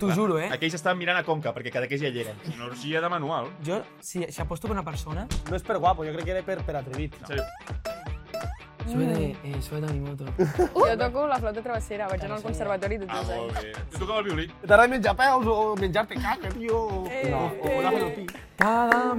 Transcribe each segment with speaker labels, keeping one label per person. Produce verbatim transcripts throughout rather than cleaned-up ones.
Speaker 1: T'ho juro, eh?
Speaker 2: Aquells estaven mirant a Conca, perquè cada que ja hi eren. Una orgia de manual.
Speaker 1: Jo, si, si aposto per una persona...
Speaker 3: No és per guapo, jo crec que era per, per atrevit.
Speaker 2: En sèrio.
Speaker 1: Sube de, eh, sube de Animoto.
Speaker 4: Jo toco la flauta travessera, vaig anar al conservatori tots
Speaker 2: Ah,
Speaker 4: els
Speaker 2: molt
Speaker 4: anys.
Speaker 2: bé. Tu tocava el violí.
Speaker 3: T'agrada menjar peus o menjar-te caca, tio?
Speaker 4: Eh,
Speaker 3: No, o
Speaker 4: eh.
Speaker 3: anar a fer el pi.
Speaker 1: Cada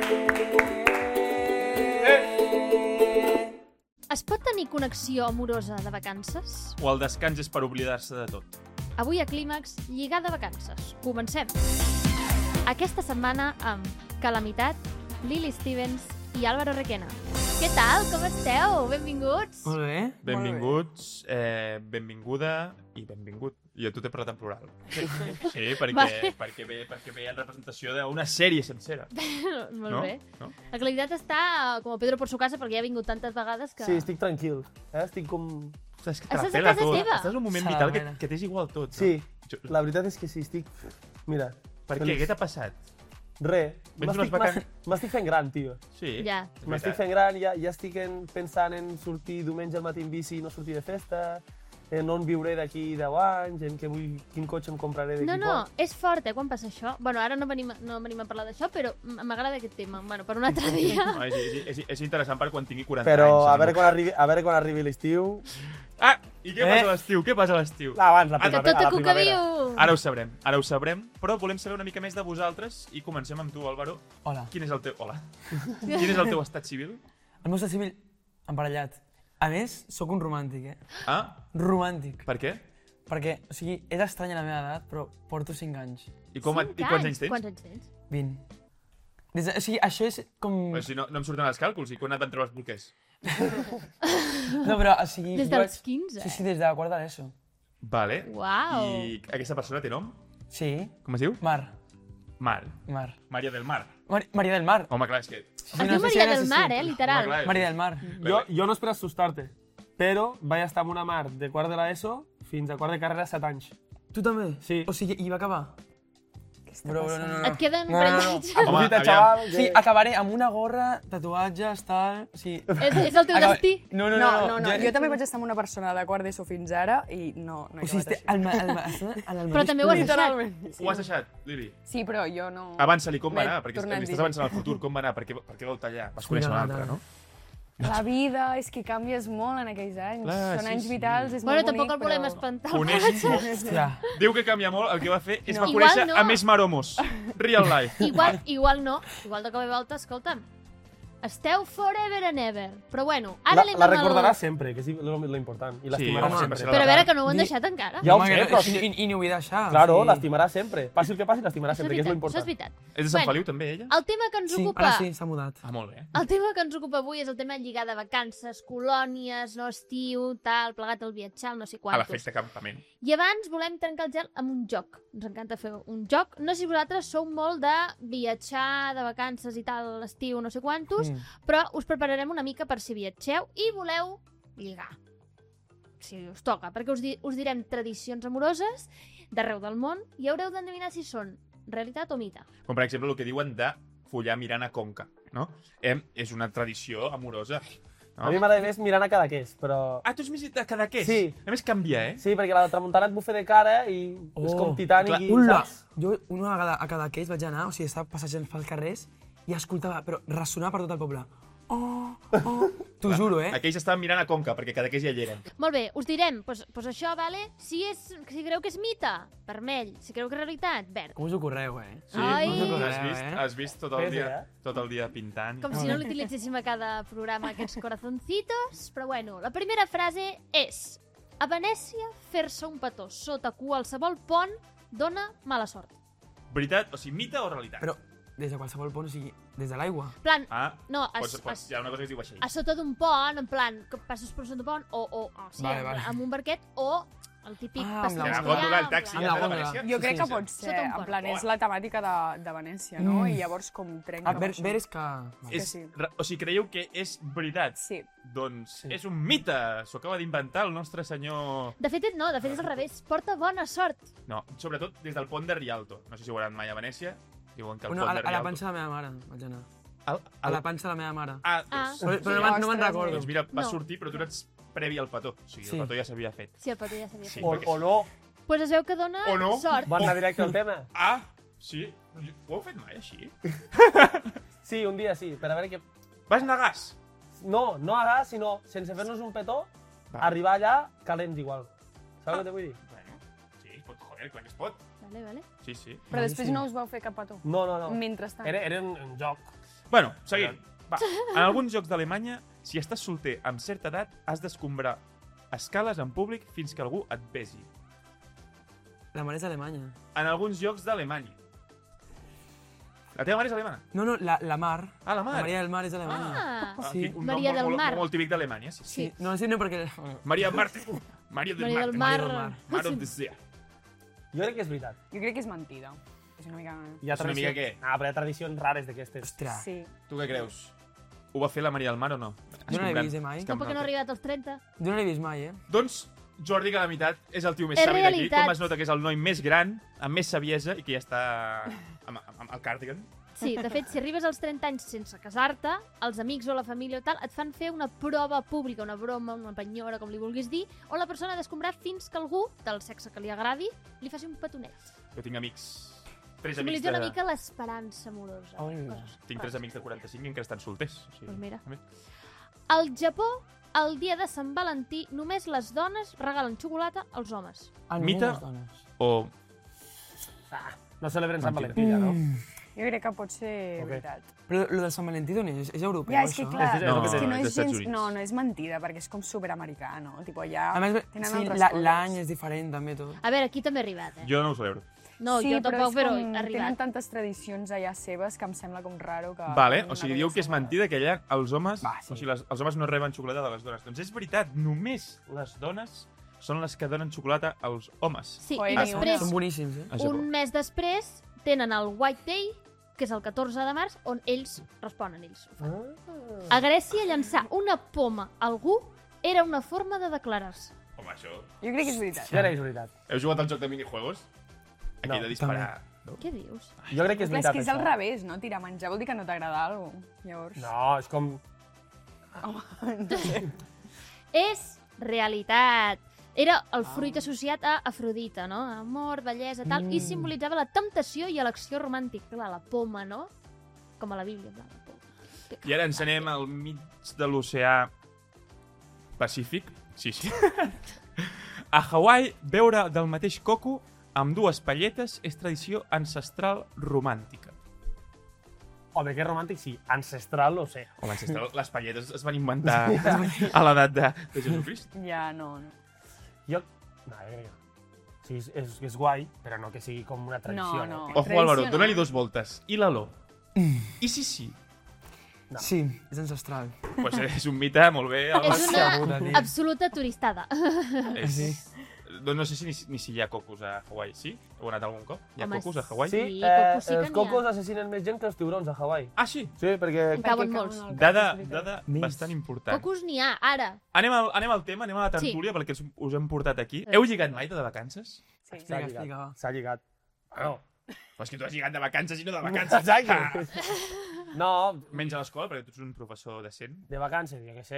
Speaker 1: mes...
Speaker 5: Es pot tenir connexió amorosa de vacances?
Speaker 2: O el descans és per oblidar-se de tot.
Speaker 5: Avui a Clímax, lligar de vacances. Comencem. Aquesta setmana amb Calamitat, Lily Stevens i Álvaro Requena. Què tal? Com esteu? Benvinguts!
Speaker 1: Molt bé.
Speaker 2: Benvinguts, eh, benvinguda i benvingut. Jo tu t'he parlat en plural. Sí, perquè,
Speaker 5: Vale.
Speaker 2: perquè, ve, perquè ve en representació d'una sèrie sencera.
Speaker 5: Molt
Speaker 2: No?
Speaker 5: bé.
Speaker 2: No?
Speaker 5: La Calamitat està com a Pedro por su casa perquè ja ha vingut tantes vegades que...
Speaker 3: Sí, estic tranquil. Eh? Estic com...
Speaker 2: Ostres, que te la
Speaker 5: Estàs a
Speaker 2: pela
Speaker 5: casa
Speaker 2: tot.
Speaker 5: teva.
Speaker 2: Estàs en un moment
Speaker 1: Se la
Speaker 2: vital que,
Speaker 1: pela.
Speaker 2: que t'és igual tot.
Speaker 3: Sí,
Speaker 2: No? Jo,
Speaker 3: la veritat és que sí, estic... Mira,
Speaker 2: per què?
Speaker 3: feliç.
Speaker 2: Què t'ha passat?
Speaker 3: Re,
Speaker 2: Vens unes
Speaker 3: m'estic
Speaker 2: vacan-
Speaker 3: m'estic- m'estic fent gran, tio.
Speaker 2: Sí,
Speaker 5: Ja.
Speaker 2: és
Speaker 3: M'estic
Speaker 2: veritat.
Speaker 3: fent gran, ja, ja estic en, pensant en sortir diumenge al matí en bici i no sortir de festa, en on viuré d'aquí deu anys, en que vull, quin cotxe em compraré d'aquí
Speaker 5: No, no,
Speaker 3: poc.
Speaker 5: és fort, eh, quan passa això. Bueno, ara no venim, no venim a parlar d'això, però m- m'agrada aquest tema. Bueno, per un altre dia.
Speaker 2: No, és, és, és, és interessant per quan tingui quaranta
Speaker 3: Però
Speaker 2: anys.
Speaker 3: a veure quan arribi, a veure quan arribi l'estiu...
Speaker 2: Ah, i què
Speaker 3: Eh?
Speaker 2: passa a l'estiu? Què passa a l'estiu?
Speaker 3: Ah, abans, la
Speaker 2: Ah,
Speaker 5: Que
Speaker 3: primavera.
Speaker 5: tota
Speaker 3: a la
Speaker 5: cuca
Speaker 3: primavera.
Speaker 5: viu!
Speaker 2: Ara ho sabrem, ara ho sabrem, però volem saber una mica més de vosaltres i comencem amb tu, Álvaro.
Speaker 1: Hola.
Speaker 2: Quin és el teu... Hola. Quin és el teu estat civil?
Speaker 1: El meu estat civil emparellat. A més, sóc un romàntic, eh?
Speaker 2: Ah,
Speaker 1: Romàntic.
Speaker 2: per què?
Speaker 1: Perquè, o sigui, és estranya la meva edat, però porto cinc anys.
Speaker 2: I, com,
Speaker 5: Cinc
Speaker 2: i quants anys tens?
Speaker 5: Quants anys tens?
Speaker 1: vint. Des de, o sigui, això és com...
Speaker 2: O sigui, no, no em surten els càlculs. I quan et van treure els bolquers?
Speaker 1: No, però, o sigui...
Speaker 5: Des
Speaker 1: jo
Speaker 5: dels
Speaker 1: vaig-
Speaker 5: quinze,
Speaker 1: Sí,
Speaker 5: eh?
Speaker 1: sí, des de quart de l'ESO.
Speaker 2: Vale.
Speaker 5: Uau.
Speaker 2: I aquesta persona té nom?
Speaker 1: Sí.
Speaker 2: Com es diu?
Speaker 1: Mar.
Speaker 2: Mar.
Speaker 1: Mar.
Speaker 2: Maria del Mar.
Speaker 1: Mar Maria del Mar.
Speaker 2: Home, clar, és que...
Speaker 1: Sí,
Speaker 5: Es
Speaker 1: no
Speaker 5: diu
Speaker 1: sé si
Speaker 5: Maria
Speaker 1: era
Speaker 5: del
Speaker 1: así,
Speaker 5: Mar,
Speaker 1: sí.
Speaker 5: eh, literal.
Speaker 2: Home, clar,
Speaker 1: Maria del Mar.
Speaker 3: Jo, jo no espero assustar-te, però vaig estar amb una mar de quart de l'ESO fins a quart de carrera set anys.
Speaker 1: Tu també?
Speaker 3: Sí.
Speaker 1: O sigui, i va acabar? Bro, bro, no, no, no.
Speaker 5: Et queden
Speaker 1: No, no, no.
Speaker 5: prenyats.
Speaker 2: Home,
Speaker 3: Aprofita,
Speaker 2: aviam.
Speaker 3: xaval, que...
Speaker 1: Sí, acabaré amb una gorra, tatuatges, tal... Sí.
Speaker 5: És, és el teu
Speaker 1: Acaba-
Speaker 5: destí.
Speaker 1: No, no,
Speaker 4: No,
Speaker 1: no.
Speaker 4: no, no, jo també vaig estar amb una persona de quart d'ESO fins ara i no, no he
Speaker 1: O sigui,
Speaker 4: acabat
Speaker 1: este,
Speaker 4: així.
Speaker 1: el, ma- el, ma- està en el
Speaker 5: Però
Speaker 1: mateix
Speaker 5: també ho has
Speaker 1: punt.
Speaker 5: deixat.
Speaker 4: Literalment.
Speaker 2: Ho has deixat, Lili?
Speaker 4: Sí, però jo no...
Speaker 2: Avança-li, com va
Speaker 4: M'he
Speaker 2: anar? Perquè
Speaker 4: tornat
Speaker 2: estàs
Speaker 4: dir.
Speaker 2: avançant al futur. Com va anar? Per què, per què vau tallar? Vas conèixer un altre, no?
Speaker 4: La vida és que canvies molt en aquells anys.
Speaker 2: Clar,
Speaker 4: Són
Speaker 2: sí,
Speaker 4: anys
Speaker 2: sí.
Speaker 4: vitals, és
Speaker 5: Bueno,
Speaker 4: molt
Speaker 5: tampoc
Speaker 4: bonic,
Speaker 5: el volem
Speaker 4: però...
Speaker 5: espantar.
Speaker 2: Coneix molt.
Speaker 1: Hòstia.
Speaker 2: Diu que canvia molt, el que va fer és
Speaker 4: No.
Speaker 2: va
Speaker 5: Igual
Speaker 2: conèixer
Speaker 5: no.
Speaker 2: a més maromos. Real life.
Speaker 5: Igual, igual no. Igual de cop i volta, escolta'm, esteu forever and ever. Però bueno, ara
Speaker 3: La,
Speaker 5: anem
Speaker 3: la
Speaker 5: amb el-
Speaker 3: recordaràs sempre, que és lo, lo important. I l'estimaràs
Speaker 2: home,
Speaker 3: sempre.
Speaker 2: sempre
Speaker 5: Però a veure, que no ho han
Speaker 1: Ni-
Speaker 5: deixat encara.
Speaker 3: Ja ho
Speaker 1: Home,
Speaker 3: sé,
Speaker 1: que-
Speaker 3: però...
Speaker 1: I, i, I no ho vull deixar.
Speaker 3: Claro,
Speaker 1: o sigui-
Speaker 3: l'estimaràs sempre. Passi el que passi, l'estimaràs
Speaker 5: Això és
Speaker 3: sempre, que és lo
Speaker 5: veritat, això és
Speaker 3: important.
Speaker 5: veritat.
Speaker 2: És de Sant
Speaker 5: Bueno.
Speaker 2: Feliu, també, ella?
Speaker 5: El tema que ens
Speaker 1: Sí,
Speaker 5: ocupa...
Speaker 1: ara sí, s'ha mudat.
Speaker 2: Ah, molt bé.
Speaker 5: El tema que ens ocupa avui és el tema lligar de vacances, colònies, no estiu, tal, plegat al viatjar, no sé
Speaker 2: A
Speaker 5: quantos.
Speaker 2: l'efecte campament.
Speaker 5: I abans volem trencar el gel amb un joc. Ens encanta fer un joc. No sé si vosaltres sou molt de viatjar, de vacances i tal, a l'estiu, no sé quantos,
Speaker 1: Mm.
Speaker 5: però us prepararem una mica per si viatgeu i voleu lligar. Si us toca, perquè us, di us direm tradicions amoroses d'arreu del món i haureu d'endevinar si són realitat o mite.
Speaker 2: Com, per exemple, el que diuen de follar mirant a Conca, no? Eh, és una tradició amorosa.
Speaker 3: A
Speaker 2: No?
Speaker 3: mi m'agrada més mirant a Cadaqués, però...
Speaker 2: Ah, tu ets més de Cadaqués?
Speaker 3: Sí.
Speaker 2: A més, canvia, eh?
Speaker 3: Sí, perquè la tramuntana et bufa de cara i és
Speaker 1: Oh,
Speaker 3: com Titanic
Speaker 2: clar.
Speaker 3: i...
Speaker 1: Ula!
Speaker 3: saps?
Speaker 1: Jo una vegada a Cadaqués vaig anar, o sigui, estava passejant pels carrers i escoltava, però ressonar per tot el poble. Oh, oh, t'ho juro, eh?
Speaker 2: Aquells estaven mirant a Conca, perquè Cadaqués ja hi eren.
Speaker 5: Molt bé, us direm, doncs pues, pues això, vale? Si, és, si creu que és mite, vermell. Si creu que és realitat, verd.
Speaker 1: Com us ho correu, eh?
Speaker 2: Sí,
Speaker 5: Ai.
Speaker 2: has vist,
Speaker 1: Eh?
Speaker 2: has vist tot el
Speaker 3: Pese,
Speaker 2: dia,
Speaker 3: eh?
Speaker 2: tot el dia pintant.
Speaker 5: Com si no l'utilitzéssim a cada programa, aquests corazoncitos. Però bueno, la primera frase és: a Venècia, fer-se un petó sota qualsevol pont dona mala sort.
Speaker 2: Veritat? O sigui, mite o realitat?
Speaker 1: Però des de qualsevol pont, o sigui, des de l'aigua.
Speaker 5: plan,
Speaker 2: Ah,
Speaker 5: no, es,
Speaker 2: pots, pots,
Speaker 5: es,
Speaker 2: hi ha una cosa que es diu així.
Speaker 5: a sota d'un pont, en plan, que passes per sota d'un pont, o, o, o sí,
Speaker 1: Vale,
Speaker 5: amb,
Speaker 1: vale.
Speaker 5: amb un barquet, o el típic
Speaker 1: Ah, amb
Speaker 5: passeig
Speaker 1: la
Speaker 2: Ja,
Speaker 1: góndola.
Speaker 2: góndola, el taxi,
Speaker 1: Amb
Speaker 2: ja
Speaker 1: la
Speaker 2: de
Speaker 1: góndola.
Speaker 2: Venècia.
Speaker 4: Jo crec
Speaker 2: Sí,
Speaker 4: que
Speaker 2: sí,
Speaker 4: pot
Speaker 2: sí.
Speaker 4: ser,
Speaker 5: Sota un
Speaker 4: en
Speaker 5: pont.
Speaker 4: plan, és la temàtica de, de Venècia, no?
Speaker 1: Mm.
Speaker 4: I llavors com trenca
Speaker 1: Ah,
Speaker 4: amb
Speaker 1: ver,
Speaker 4: això.
Speaker 1: ver és que...
Speaker 4: que
Speaker 2: És,
Speaker 4: sí.
Speaker 2: re- o sigui, creieu que és veritat?
Speaker 4: Sí.
Speaker 2: Doncs
Speaker 1: Sí.
Speaker 2: és un mite! S'ho acaba d'inventar el nostre senyor...
Speaker 5: De fet, no, de fet és al revés. Porta bona sort.
Speaker 2: No, sobretot des del pont de Rialto. No sé si ho hauran mai a Venècia. Diuen que el
Speaker 1: Bueno,
Speaker 2: pont
Speaker 1: a,
Speaker 2: de
Speaker 1: la, a la
Speaker 2: Rialto...
Speaker 1: panxa de la meva mare vaig anar.
Speaker 2: Al,
Speaker 1: A la panxa de la meva mare.
Speaker 2: Ah,
Speaker 5: Ah.
Speaker 2: doncs,
Speaker 1: Però, però
Speaker 4: Sí,
Speaker 1: no, me'n- no me'n
Speaker 4: ostres,
Speaker 1: recordo.
Speaker 2: doncs mira, va
Speaker 5: No.
Speaker 2: sortir, però tu eres previ al petó. O sigui,
Speaker 1: Sí.
Speaker 2: el petó ja s'havia fet.
Speaker 5: Sí, el petó ja sabia
Speaker 2: Sí.
Speaker 5: fer.
Speaker 3: O,
Speaker 2: perquè-
Speaker 3: o no.
Speaker 5: pues es veu que dona
Speaker 2: O no.
Speaker 5: sort.
Speaker 3: Bon anar directe al tema?
Speaker 2: Ah, sí. Ho heu fet mai, així?
Speaker 3: Sí, un dia sí, per a veure què...
Speaker 2: Vas anar a gas?
Speaker 3: No, no a gas, sinó sense fer-nos un petó,
Speaker 2: Va.
Speaker 3: arribar allà calents igual. Saps què te vull dir?
Speaker 2: Bueno, sí, es pot, joder, clar que es pot.
Speaker 5: Vale, vale.
Speaker 2: Sí, sí.
Speaker 4: Però després no us vau fer cap petó.
Speaker 3: No, no, no.
Speaker 4: Mentrestant.
Speaker 3: Era, era un, un joc.
Speaker 2: Bueno, seguim. Va. En alguns jocs d'Alemanya, si estàs solter amb certa edat, has d'escombrar escales en públic fins que algú et besi.
Speaker 1: La mare és alemanya.
Speaker 2: En alguns jocs d'Alemanya. La teva mare és alemana?
Speaker 1: No, no, la, la Mar.
Speaker 2: Ah, la Mar.
Speaker 1: La Maria del Mar és alemanya.
Speaker 5: Ah,
Speaker 1: Sí.
Speaker 2: Un
Speaker 5: Maria
Speaker 2: nom
Speaker 5: del
Speaker 2: molt,
Speaker 5: Mar.
Speaker 2: molt, molt típic d'Alemanya, sí, sí.
Speaker 1: Sí, no, sí, no, perquè...
Speaker 2: Maria Marte. Maria del
Speaker 5: Maria
Speaker 2: Mar.
Speaker 5: del Mar.
Speaker 1: del Mar.
Speaker 2: Mar of the Sea.
Speaker 3: Jo crec que és veritat.
Speaker 4: Jo crec que és mentida. És una mica...
Speaker 3: Hi ha
Speaker 2: És una mica què?
Speaker 3: Ah, però hi ha tradicions rares d'aquestes.
Speaker 1: Ostres.
Speaker 4: Sí.
Speaker 2: Tu què creus? Ho va fer la Maria del Mar o no?
Speaker 1: Jo no l'he vist, eh, mai.
Speaker 2: És que em
Speaker 5: Tampoc que no ha
Speaker 2: nota.
Speaker 5: arribat als trenta.
Speaker 1: Jo no l'he vist mai, eh?
Speaker 2: Doncs Jordi, que a la meitat és el tio més
Speaker 5: És
Speaker 2: savi d'aquí.
Speaker 5: realitat.
Speaker 2: Com es nota que és el noi més gran, amb més saviesa i que ja està amb, amb, amb el cardigan.
Speaker 5: Sí, de fet, si arribes als trenta anys sense casar-te, els amics o la família o tal et fan fer una prova pública, una broma, una penyora, com li vulguis dir, on la persona ha d'escombrar fins que algú, del sexe que li agradi, li faci un petonet.
Speaker 2: Jo tinc amics... Tres amics
Speaker 5: Simbolitza
Speaker 2: de...
Speaker 5: una mica l'esperança amorosa.
Speaker 1: Ai,
Speaker 5: Coses
Speaker 2: Tinc tres
Speaker 5: rares.
Speaker 2: amics de quaranta-cinc i encara estan solters. O sigui,
Speaker 5: Pues mira.
Speaker 2: a mi-
Speaker 5: Al Japó, el dia de Sant Valentí, només les dones regalen xocolata als homes.
Speaker 1: Ah, només
Speaker 2: Mita-
Speaker 1: les dones.
Speaker 2: O...
Speaker 3: Ah, no celebren Sant
Speaker 2: Mentida.
Speaker 3: Valentí, ja, no?
Speaker 4: Jo crec que pot ser
Speaker 3: Ok.
Speaker 4: veritat.
Speaker 1: Però lo del Sant Valentí d'on és? És europeu,
Speaker 4: Ja, és que
Speaker 1: això?
Speaker 4: clar,
Speaker 3: És- és
Speaker 2: No,
Speaker 3: el que
Speaker 4: és que no
Speaker 2: és
Speaker 4: és
Speaker 2: dels Estats
Speaker 4: gens...
Speaker 2: Units.
Speaker 4: No, no és mentida, perquè és com superamericà, no? Tipo, allà
Speaker 1: A més,
Speaker 4: tenen
Speaker 1: sí,
Speaker 4: altres
Speaker 1: la-
Speaker 4: coses.
Speaker 1: l'any és diferent, també, tot.
Speaker 5: A veure, aquí també ha arribat, eh?
Speaker 2: Jo no ho celebro.
Speaker 5: No,
Speaker 4: sí,
Speaker 5: jo tampoc,
Speaker 4: és
Speaker 5: però
Speaker 4: com,
Speaker 5: ha
Speaker 4: tenen
Speaker 5: arribat.
Speaker 4: tantes tradicions allà seves que em sembla com raro que...
Speaker 2: Vale,
Speaker 4: una
Speaker 2: o sigui,
Speaker 4: cosa
Speaker 2: diu que és
Speaker 4: sembla-
Speaker 2: mentida que allà els homes...
Speaker 1: Va, sí.
Speaker 2: O sigui, les, els homes no reben xocolata de les dones. Doncs és veritat, només les dones són les que donen xocolata als homes.
Speaker 5: Sí,
Speaker 4: Oi,
Speaker 5: i
Speaker 4: ni
Speaker 5: després,
Speaker 1: Són boníssims, eh?
Speaker 2: A Japó.
Speaker 5: un mes després, tenen el White Day, que és el catorze de març, on ells responen, ells ho fan.
Speaker 3: Ah.
Speaker 5: A Grècia, llançar una poma a algú era una forma de declarar-se.
Speaker 2: Home, això...
Speaker 4: Jo crec que és veritat.
Speaker 3: Jo crec que és veritat.
Speaker 2: Heu jugat al joc de minijuegos? Aquí
Speaker 3: No,
Speaker 2: de disparar... No?
Speaker 5: Què dius?
Speaker 3: Jo crec que és
Speaker 4: Clar, és
Speaker 3: veritat,
Speaker 4: que és
Speaker 3: això.
Speaker 4: al revés, no? Tirar menjar vol dir que no t'agrada alguna cosa. Llavors...
Speaker 3: No, és com...
Speaker 5: És realitat. Era el fruit associat a Afrodita, no? Amor, bellesa, tal, i simbolitzava la temptació i elecció romàntica. Clar, la poma, no? Com a la Bíblia, clar, la poma. Que
Speaker 2: I ara ens anem al mig de l'oceà Pacífic. Sí, sí. A Hawaii, beure del mateix coco amb dues palletes és tradició ancestral romàntica.
Speaker 3: Home, que romàntic, sí. Ancestral, no sé.
Speaker 2: Home, ancestral, les palletes es van inventar a l'edat de, de Jesucrist.
Speaker 4: Ja, no, no.
Speaker 3: Jo... No, jo crec que no. Sí, és, és, és guai, però no que sigui com una tradició.
Speaker 4: No, no.
Speaker 2: Ojo,
Speaker 4: Tradició,
Speaker 2: Álvaro,
Speaker 4: no?
Speaker 2: dona-li dos voltes. I l'aló? I si sí?
Speaker 3: No.
Speaker 1: Sí, és ancestral.
Speaker 2: Pues és un mite, molt bé.
Speaker 5: És
Speaker 1: Puta,
Speaker 5: una
Speaker 1: tio.
Speaker 5: absoluta turistada.
Speaker 2: És...
Speaker 1: Sí.
Speaker 2: No, no sé si ni, ni si hi ha cocos a Hawaii. Sí? Heu anat algun cop? Hi ha
Speaker 5: Home,
Speaker 2: cocos a Hawaii?
Speaker 3: Sí,
Speaker 5: Sí,
Speaker 3: eh,
Speaker 5: cocos sí que
Speaker 3: els
Speaker 5: n'hi ha.
Speaker 3: cocos assassinen més gent que els tiburons a Hawaii.
Speaker 2: Ah, sí?
Speaker 3: Sí, perquè...
Speaker 5: En cauen
Speaker 4: Perquè
Speaker 5: molts.
Speaker 4: cauen al
Speaker 2: Dada,
Speaker 4: cap, és
Speaker 2: dada
Speaker 1: Més.
Speaker 2: bastant important.
Speaker 5: Cocos n'hi ha, ara.
Speaker 2: Anem al, anem al tema, anem a la tertúlia, sí. perquè us, us hem portat aquí. Heu lligat mai de vacances?
Speaker 4: Sí.
Speaker 3: S'ha
Speaker 1: Explica,
Speaker 3: lligat.
Speaker 1: explica, va.
Speaker 3: S'ha lligat. Bueno,
Speaker 2: Però és que tu has lligat de vacances i no de vacances.
Speaker 3: exacte. No,
Speaker 2: Menys a l'escola, perquè tu ets un professor decent.
Speaker 3: de vacances, jo què sé.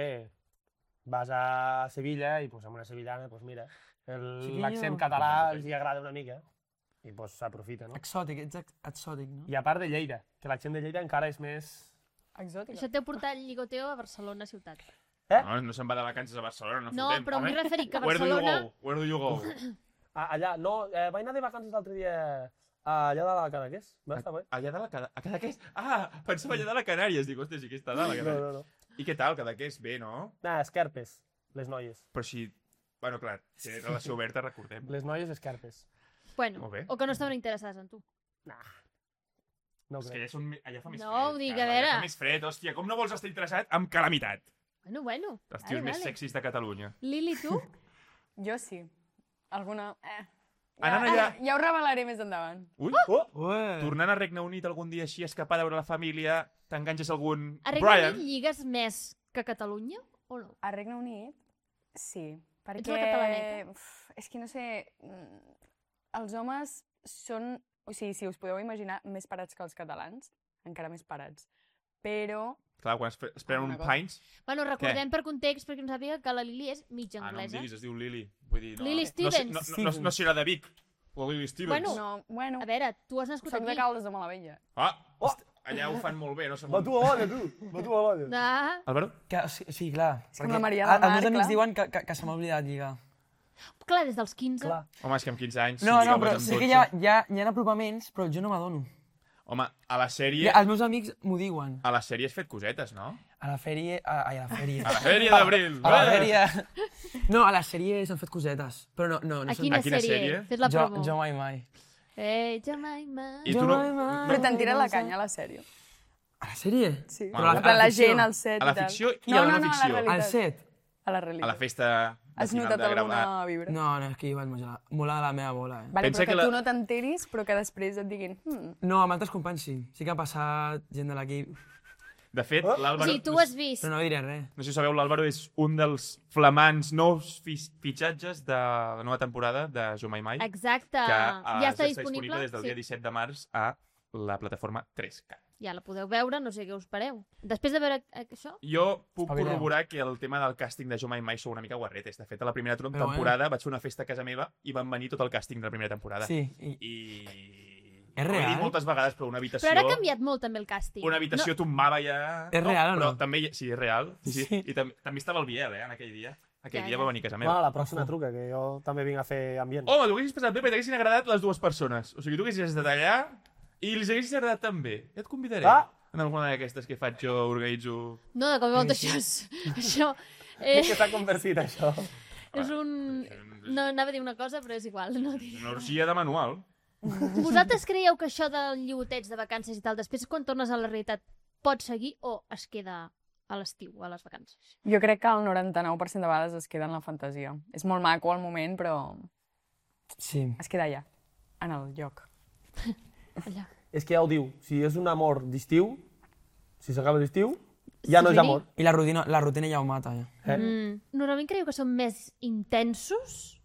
Speaker 3: Vas a Sevilla i pues, amb una sevillana, pues, mira, el-
Speaker 1: Chiquillo.
Speaker 3: l'accent català els hi agrada una mica i pues, s'aprofita, no?
Speaker 1: Exòtic, ets ex- exòtic, no?
Speaker 3: I a part de Lleida, que l'accent de Lleida encara és més...
Speaker 4: Exòtica.
Speaker 5: Això t'heu portat el lligoteo a Barcelona ciutat.
Speaker 3: Eh?
Speaker 2: No, no se'n va de vacances a Barcelona, no,
Speaker 5: No,
Speaker 2: fotem.
Speaker 5: però
Speaker 2: home.
Speaker 5: m'he referit que a
Speaker 2: Where do you
Speaker 5: Barcelona...
Speaker 2: go? Where do you go?
Speaker 3: Ah, allà, no, eh, vaig anar de vacances l'altre dia a allà de la Cadaqués. Va estar bé?
Speaker 2: Allà de la Cada... A Cadaqués? Ah, pensava allà de la Canàries. Dic, hòstia, sí que està de la
Speaker 3: No,
Speaker 2: Canàries.
Speaker 3: no, no.
Speaker 2: I què tal, Cadaqués? Bé, no?
Speaker 3: Nah, esquerpes, les noies.
Speaker 2: Però si... Bueno, clar, té relació oberta, recordem.
Speaker 3: Les noies esquerpes.
Speaker 5: Bueno,
Speaker 2: Molt bé.
Speaker 5: o que no estaven interessades en tu.
Speaker 3: Nah. No
Speaker 2: És que
Speaker 3: crec.
Speaker 2: allà, són... allà fa més
Speaker 5: No,
Speaker 2: fred.
Speaker 5: ho dic, a
Speaker 2: Carla,
Speaker 5: veure.
Speaker 2: Allà fa més fred, hòstia. Com no vols estar interessat en calamitat?
Speaker 5: Bueno, bueno.
Speaker 2: Els tios
Speaker 5: vale,
Speaker 2: més
Speaker 5: vale.
Speaker 2: sexis de Catalunya.
Speaker 5: Lili, tu?
Speaker 4: Jo sí. Alguna... Eh.
Speaker 2: Anant
Speaker 4: ja,
Speaker 2: allà...
Speaker 4: ja ho revelaré més endavant.
Speaker 2: Ui,
Speaker 3: Oh!
Speaker 1: Ué.
Speaker 2: tornant a Regne Unit algun dia així, escapar a veure la família, t'enganxes algun...
Speaker 5: A Regne
Speaker 2: Brian.
Speaker 5: Unit lligues més que a Catalunya o no?
Speaker 4: A Regne Unit, sí. Perquè...
Speaker 5: Ets una catalaneta.
Speaker 4: Uf, és que no sé... mm, Els homes són... O sigui, si us podeu imaginar, més parats que els catalans. Encara més parats. Però
Speaker 2: Clar, quan es, fe- es prenen
Speaker 4: Una
Speaker 2: un
Speaker 4: cosa.
Speaker 2: pints...
Speaker 5: Bueno, recordem per context, perquè no sàpiga, que la Lili és mitja
Speaker 2: Ah, no em
Speaker 5: anglesa.
Speaker 2: diguis, es diu Lili. Vull dir, no...
Speaker 5: Lily
Speaker 2: no, sé-
Speaker 5: Stevens.
Speaker 2: No, no, no, no serà de Vic. La Lily Stevens.
Speaker 5: Bueno,
Speaker 4: No, bueno,
Speaker 5: A veure, tu has nascut
Speaker 4: soc de
Speaker 5: aquí.
Speaker 4: Caldes de Malavella.
Speaker 2: Ah,
Speaker 3: Oh!
Speaker 2: allà ho fan molt bé, no? Som...
Speaker 3: Va tu a l'olla, tu. Va tu a l'olla.
Speaker 5: Ah,
Speaker 2: Álvaro?
Speaker 1: Que, sí, sí, clar.
Speaker 4: És com
Speaker 1: perquè
Speaker 4: la Maria
Speaker 1: a-
Speaker 4: del Mar,
Speaker 1: Els meus amics
Speaker 4: clar.
Speaker 1: diuen que, que, que se m'ha oblidat lligar.
Speaker 5: clar, des dels quinze.
Speaker 3: Clar.
Speaker 2: Home, és que amb quinze anys...
Speaker 1: No,
Speaker 2: si
Speaker 1: no,
Speaker 2: lligaves
Speaker 1: però
Speaker 2: amb
Speaker 1: sí que
Speaker 2: dotze-
Speaker 1: hi ha, hi, ha, hi ha apropaments, però jo no m'adono.
Speaker 2: Home, a la
Speaker 1: I
Speaker 2: sèrie...
Speaker 1: els meus amics m'ho diuen.
Speaker 2: A la sèrie has fet cosetes, no?
Speaker 1: A la fèrie... A, ai, a la fèrie.
Speaker 2: A la fèrie d'abril!
Speaker 1: A la
Speaker 2: eh?
Speaker 1: fèrie... No, a la sèrie s'han fet cosetes, però no, no, no
Speaker 5: A
Speaker 1: són-
Speaker 5: quina,
Speaker 2: A quina
Speaker 5: sèrie?
Speaker 2: sèrie?
Speaker 5: Fes la
Speaker 1: jo,
Speaker 5: promo.
Speaker 1: jo mai mai.
Speaker 5: Eh, Jemima.
Speaker 2: I tu no...
Speaker 4: Però t'han tirat la canya a la sèrie.
Speaker 1: A la sèrie?
Speaker 4: Sí.
Speaker 2: Però a la-
Speaker 4: En plan,
Speaker 1: a la
Speaker 4: la
Speaker 1: ficció.
Speaker 4: gent, al set
Speaker 2: A la
Speaker 4: i tal.
Speaker 2: ficció i
Speaker 4: no,
Speaker 2: a la
Speaker 4: no,
Speaker 2: no
Speaker 4: no,
Speaker 2: ficció.
Speaker 4: A la
Speaker 1: Al
Speaker 4: realitat.
Speaker 1: set?
Speaker 4: A la
Speaker 2: A
Speaker 4: realitat.
Speaker 2: la festa de
Speaker 4: Has
Speaker 2: final
Speaker 4: notat
Speaker 2: de grau...
Speaker 4: alguna vibra?
Speaker 1: No, no, és que jo vaig molar. Mola de la meva bola, eh?
Speaker 4: Vale,
Speaker 2: Pensa
Speaker 4: però que,
Speaker 2: que la-
Speaker 4: tu no t'enteris, però que després et diguin... Hmm,
Speaker 1: No, amb altres companys sí. Sí que ha passat gent de l'equip,
Speaker 2: De fet,
Speaker 3: Oh.
Speaker 5: O
Speaker 2: l'Àlvaro...
Speaker 5: sigui, tu ho has vist.
Speaker 1: però no diré res.
Speaker 2: No sé si sabeu, l'Àlvaro és un dels flamants nous fi- fitxatges de la nova temporada de Jo Mai Mai,
Speaker 5: Exacte.
Speaker 2: que
Speaker 5: Ja
Speaker 2: eh,
Speaker 5: està disponible.
Speaker 2: des del dia disset de març a la plataforma tres K.
Speaker 5: Ja la podeu veure, no sé què us pareu. Després de veure això,
Speaker 2: Jo puc
Speaker 1: Espavileu.
Speaker 2: corroborar que el tema del càsting de Jo Mai Mai sou una mica guarretes. De fet, a la primera trom-
Speaker 1: Però, eh.
Speaker 2: temporada vaig fer una festa a casa meva i van venir tot el càsting de la primera temporada.
Speaker 1: Sí, i
Speaker 2: I...
Speaker 1: És
Speaker 2: Ho he dit
Speaker 1: real?
Speaker 2: moltes vegades, però una habitació...
Speaker 5: però ara ha canviat molt també el càsting.
Speaker 2: Una habitació tombava ja...
Speaker 1: És real o no?
Speaker 2: Però també... hi- Sí, és real. Sí, sí.
Speaker 1: Sí.
Speaker 2: I tam també estava el Biel, eh, en aquell dia. Aquell
Speaker 5: Ja,
Speaker 2: dia
Speaker 5: ja.
Speaker 2: va venir a casa meva.
Speaker 3: Bueno, la pròxima truca, que jo també vinc a fer ambient.
Speaker 2: Home, t'ho haguessis passat bé, perquè t'haguessin agradat les dues persones. O sigui, tu haguessis estat allà i els haguessis agradat també. Ja et convidaré.
Speaker 3: Ah!
Speaker 2: En alguna d'aquestes que faig jo, organitzo...
Speaker 5: No, de cop i volta això és... Això eh,
Speaker 3: Què s'ha convertit, això?
Speaker 5: és un... No, anava a dir una cosa, però és igual. No diré.
Speaker 2: Una orgia de manual.
Speaker 5: Vosaltres creieu que això del lligoteig de vacances i tal, després quan tornes a la realitat, pot seguir o es queda a l'estiu, a les vacances?
Speaker 4: Jo crec que el noranta-nou per cent de vegades es queda en la fantasia. És molt maco al moment, però
Speaker 1: sí.
Speaker 4: es queda allà, en el lloc.
Speaker 5: Allà.
Speaker 3: És que ja ho diu, si és un amor d'estiu, si s'acaba l'estiu, ja no és
Speaker 5: Sí.
Speaker 3: amor.
Speaker 1: I la rutina, la rutina ja ho mata, ja.
Speaker 3: Eh?
Speaker 5: Mm. Normalment creieu que són més intensos?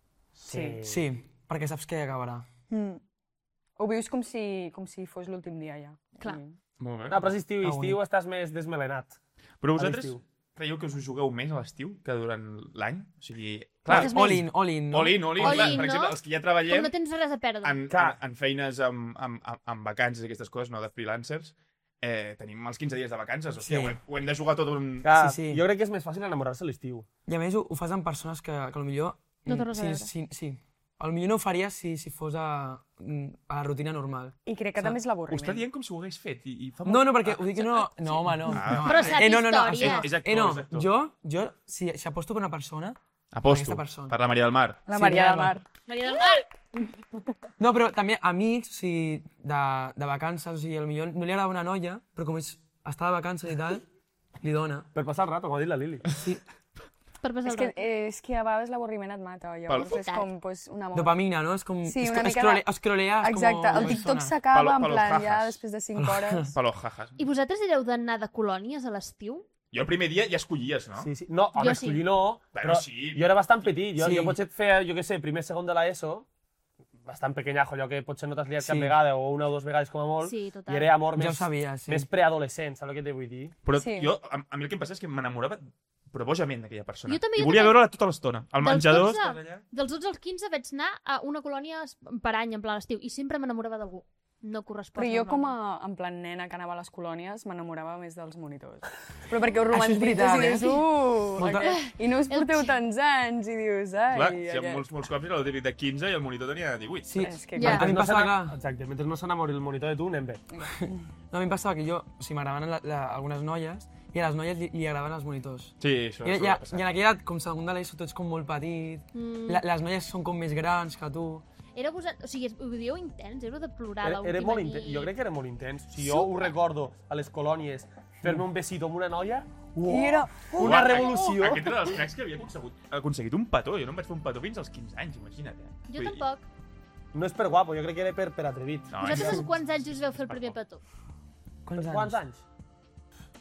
Speaker 4: Sí.
Speaker 1: Sí, perquè saps que acabarà.
Speaker 4: Mm. Ho vius com si, com si fos l'últim dia ja.
Speaker 5: Clar.
Speaker 4: I...
Speaker 2: Molt bé.
Speaker 3: No, però és estiu, i
Speaker 1: Ah,
Speaker 3: estiu estàs més desmelenat.
Speaker 2: Però
Speaker 3: a
Speaker 2: vosaltres
Speaker 3: l'estiu.
Speaker 2: creieu que us ho jugueu més a l'estiu que durant l'any? O sigui,
Speaker 1: Clar,
Speaker 5: Estàs
Speaker 1: all
Speaker 5: més-
Speaker 1: in, all in, no?
Speaker 2: all in, all in.
Speaker 5: All
Speaker 2: clar,
Speaker 5: in,
Speaker 2: per exemple,
Speaker 5: no?
Speaker 2: els que ja
Speaker 5: Com
Speaker 2: treballem
Speaker 5: no tens res a perdre.
Speaker 2: en, en,
Speaker 3: Clar.
Speaker 2: en feines amb, amb, amb, amb vacances i aquestes coses, no de freelancers, eh, tenim els quinze dies de vacances. O sigui,
Speaker 1: Sí.
Speaker 2: ho, hem, ho hem de jugar tot un...
Speaker 3: Clar,
Speaker 1: Sí, sí.
Speaker 3: Jo crec que és més fàcil enamorar-se a l'estiu.
Speaker 1: I a més ho, ho fas amb persones que, que potser...
Speaker 5: No tornes a
Speaker 1: sí,
Speaker 5: veure.
Speaker 1: sí, sí. Potser no ho faries si, si fos a, a la rutina normal.
Speaker 4: I crec que també és
Speaker 2: Ho està
Speaker 4: l'avorriment.
Speaker 2: dient com si ho hagués fet. I, i fa molt...
Speaker 1: No, no, perquè
Speaker 2: Ah,
Speaker 1: ho dic que no... No, home, no.
Speaker 2: Ah.
Speaker 1: no.
Speaker 5: Però sap
Speaker 1: eh, no, no, no,
Speaker 5: història.
Speaker 1: això-
Speaker 2: És actor,
Speaker 1: eh, no,
Speaker 2: és actor.
Speaker 1: jo, jo, si, si aposto per una persona...
Speaker 2: Aposto,
Speaker 1: aquesta persona.
Speaker 2: per la Maria del Mar.
Speaker 4: La
Speaker 1: Sí,
Speaker 4: Maria del
Speaker 1: verda.
Speaker 4: Mar.
Speaker 5: Maria del Mar!
Speaker 1: No, però també amics, o sigui, de, de vacances, o sigui, potser no li agrada una noia, però com és, està de vacances i tal, li dona.
Speaker 3: Per passar el rato, com ha dit la Lili.
Speaker 1: Sí,
Speaker 5: Per passar
Speaker 4: És
Speaker 5: el
Speaker 4: que,
Speaker 5: rato.
Speaker 4: eh, és que a vegades l'avorriment et mata. Llavors
Speaker 2: Pel-
Speaker 4: és com pues, un amor.
Speaker 1: dopamina, no? És com...
Speaker 4: Sí,
Speaker 1: es-
Speaker 4: una mica
Speaker 1: escrole,
Speaker 4: de-
Speaker 1: escrolear és
Speaker 4: Exacte,
Speaker 1: com
Speaker 4: el
Speaker 1: una
Speaker 4: TikTok
Speaker 1: persona.
Speaker 4: s'acaba
Speaker 2: Palo-
Speaker 4: en
Speaker 2: palos
Speaker 4: plan ja
Speaker 2: jajas.
Speaker 4: després de cinc hores.
Speaker 2: Pa los jajas.
Speaker 5: I vosaltres éreu d'anar de colònies a l'estiu?
Speaker 2: Jo el primer dia ja escollies, no?
Speaker 3: Sí, sí. No, home,
Speaker 5: Jo sí.
Speaker 3: escollir no,
Speaker 2: Bueno,
Speaker 3: però
Speaker 2: sí.
Speaker 3: jo era bastant petit. Jo,
Speaker 1: Sí.
Speaker 3: jo potser et feia, jo què sé, primer, segon de l'ESO, bastant pequeñajo, allò que potser no t'has liat
Speaker 1: Sí.
Speaker 3: cap vegada o una o dues vegades com a molt,
Speaker 5: Sí, total.
Speaker 3: i era amor
Speaker 1: Ja
Speaker 3: més,
Speaker 1: ho sabia, sí.
Speaker 3: més preadolescent, saps el que te vull dir?
Speaker 2: Però
Speaker 4: Sí.
Speaker 2: jo, a, a mi el que em passa és que m'enamorava però bojament d'aquella persona.
Speaker 5: Jo també,
Speaker 2: I
Speaker 5: jo
Speaker 2: volia
Speaker 5: també.
Speaker 2: veure-la tota l'estona. Al
Speaker 5: Dels
Speaker 2: menjador,
Speaker 5: dotze
Speaker 2: estàs allà...
Speaker 5: Dels dotze als quinze vaig anar a una colònia per any, en plan estiu, i sempre m'enamorava d'algú. No correspon.
Speaker 4: Però jo, com a, en plan nena que anava a les colònies, m'enamorava més dels monitors. Però perquè ho
Speaker 1: Això és
Speaker 4: romantitzes
Speaker 1: veritat,
Speaker 4: i dius,
Speaker 1: eh?
Speaker 4: uh,
Speaker 1: Molta-
Speaker 4: aquest- i no us porteu
Speaker 5: El-
Speaker 4: tants anys, i dius, ai,
Speaker 2: Clar, si
Speaker 4: aquest.
Speaker 2: amb molts, molts cops era el típic de quinze i el monitor tenia divuit.
Speaker 1: Sí,
Speaker 4: És que
Speaker 5: Ja.
Speaker 1: a mi em
Speaker 3: no
Speaker 1: passava
Speaker 3: s'ena-
Speaker 1: que...
Speaker 3: Exacte, mentre no s'enamori el monitor de tu, anem bé.
Speaker 1: No, a mi em passava que jo, o sigui, m'agradaven la- la- algunes noies i a les noies li, li agradaven els monitors.
Speaker 2: Sí, això,
Speaker 1: I,
Speaker 2: això
Speaker 1: i,
Speaker 2: va passar.
Speaker 1: I en aquella edat, com segon de l'ESO, tu ets com molt petit,
Speaker 5: Mm.
Speaker 1: la, les noies són com més grans que tu.
Speaker 5: Era vosaltres, o sigui, ho dieu intens, era de plorar
Speaker 3: Era,
Speaker 5: l'última
Speaker 3: era molt
Speaker 5: nit.
Speaker 3: intens, jo crec que era molt intens. Si jo ho recordo a les colònies, fer-me un besito amb una noia, uau,
Speaker 4: I era...
Speaker 3: una
Speaker 2: Uah,
Speaker 3: revolució.
Speaker 2: Aquest era dels cracs que havia aconsegut, aconseguit un petó. Jo no em vaig fer un petó fins als quinze anys, imagina't. Eh?
Speaker 5: Jo
Speaker 2: Vull dir-
Speaker 5: tampoc.
Speaker 3: No és per guapo, jo crec que era per, per atrevit.
Speaker 2: No,
Speaker 5: Vosaltres
Speaker 2: és...
Speaker 5: als quants anys us veu fer el primer petó?
Speaker 1: Quants anys?
Speaker 3: Quants anys?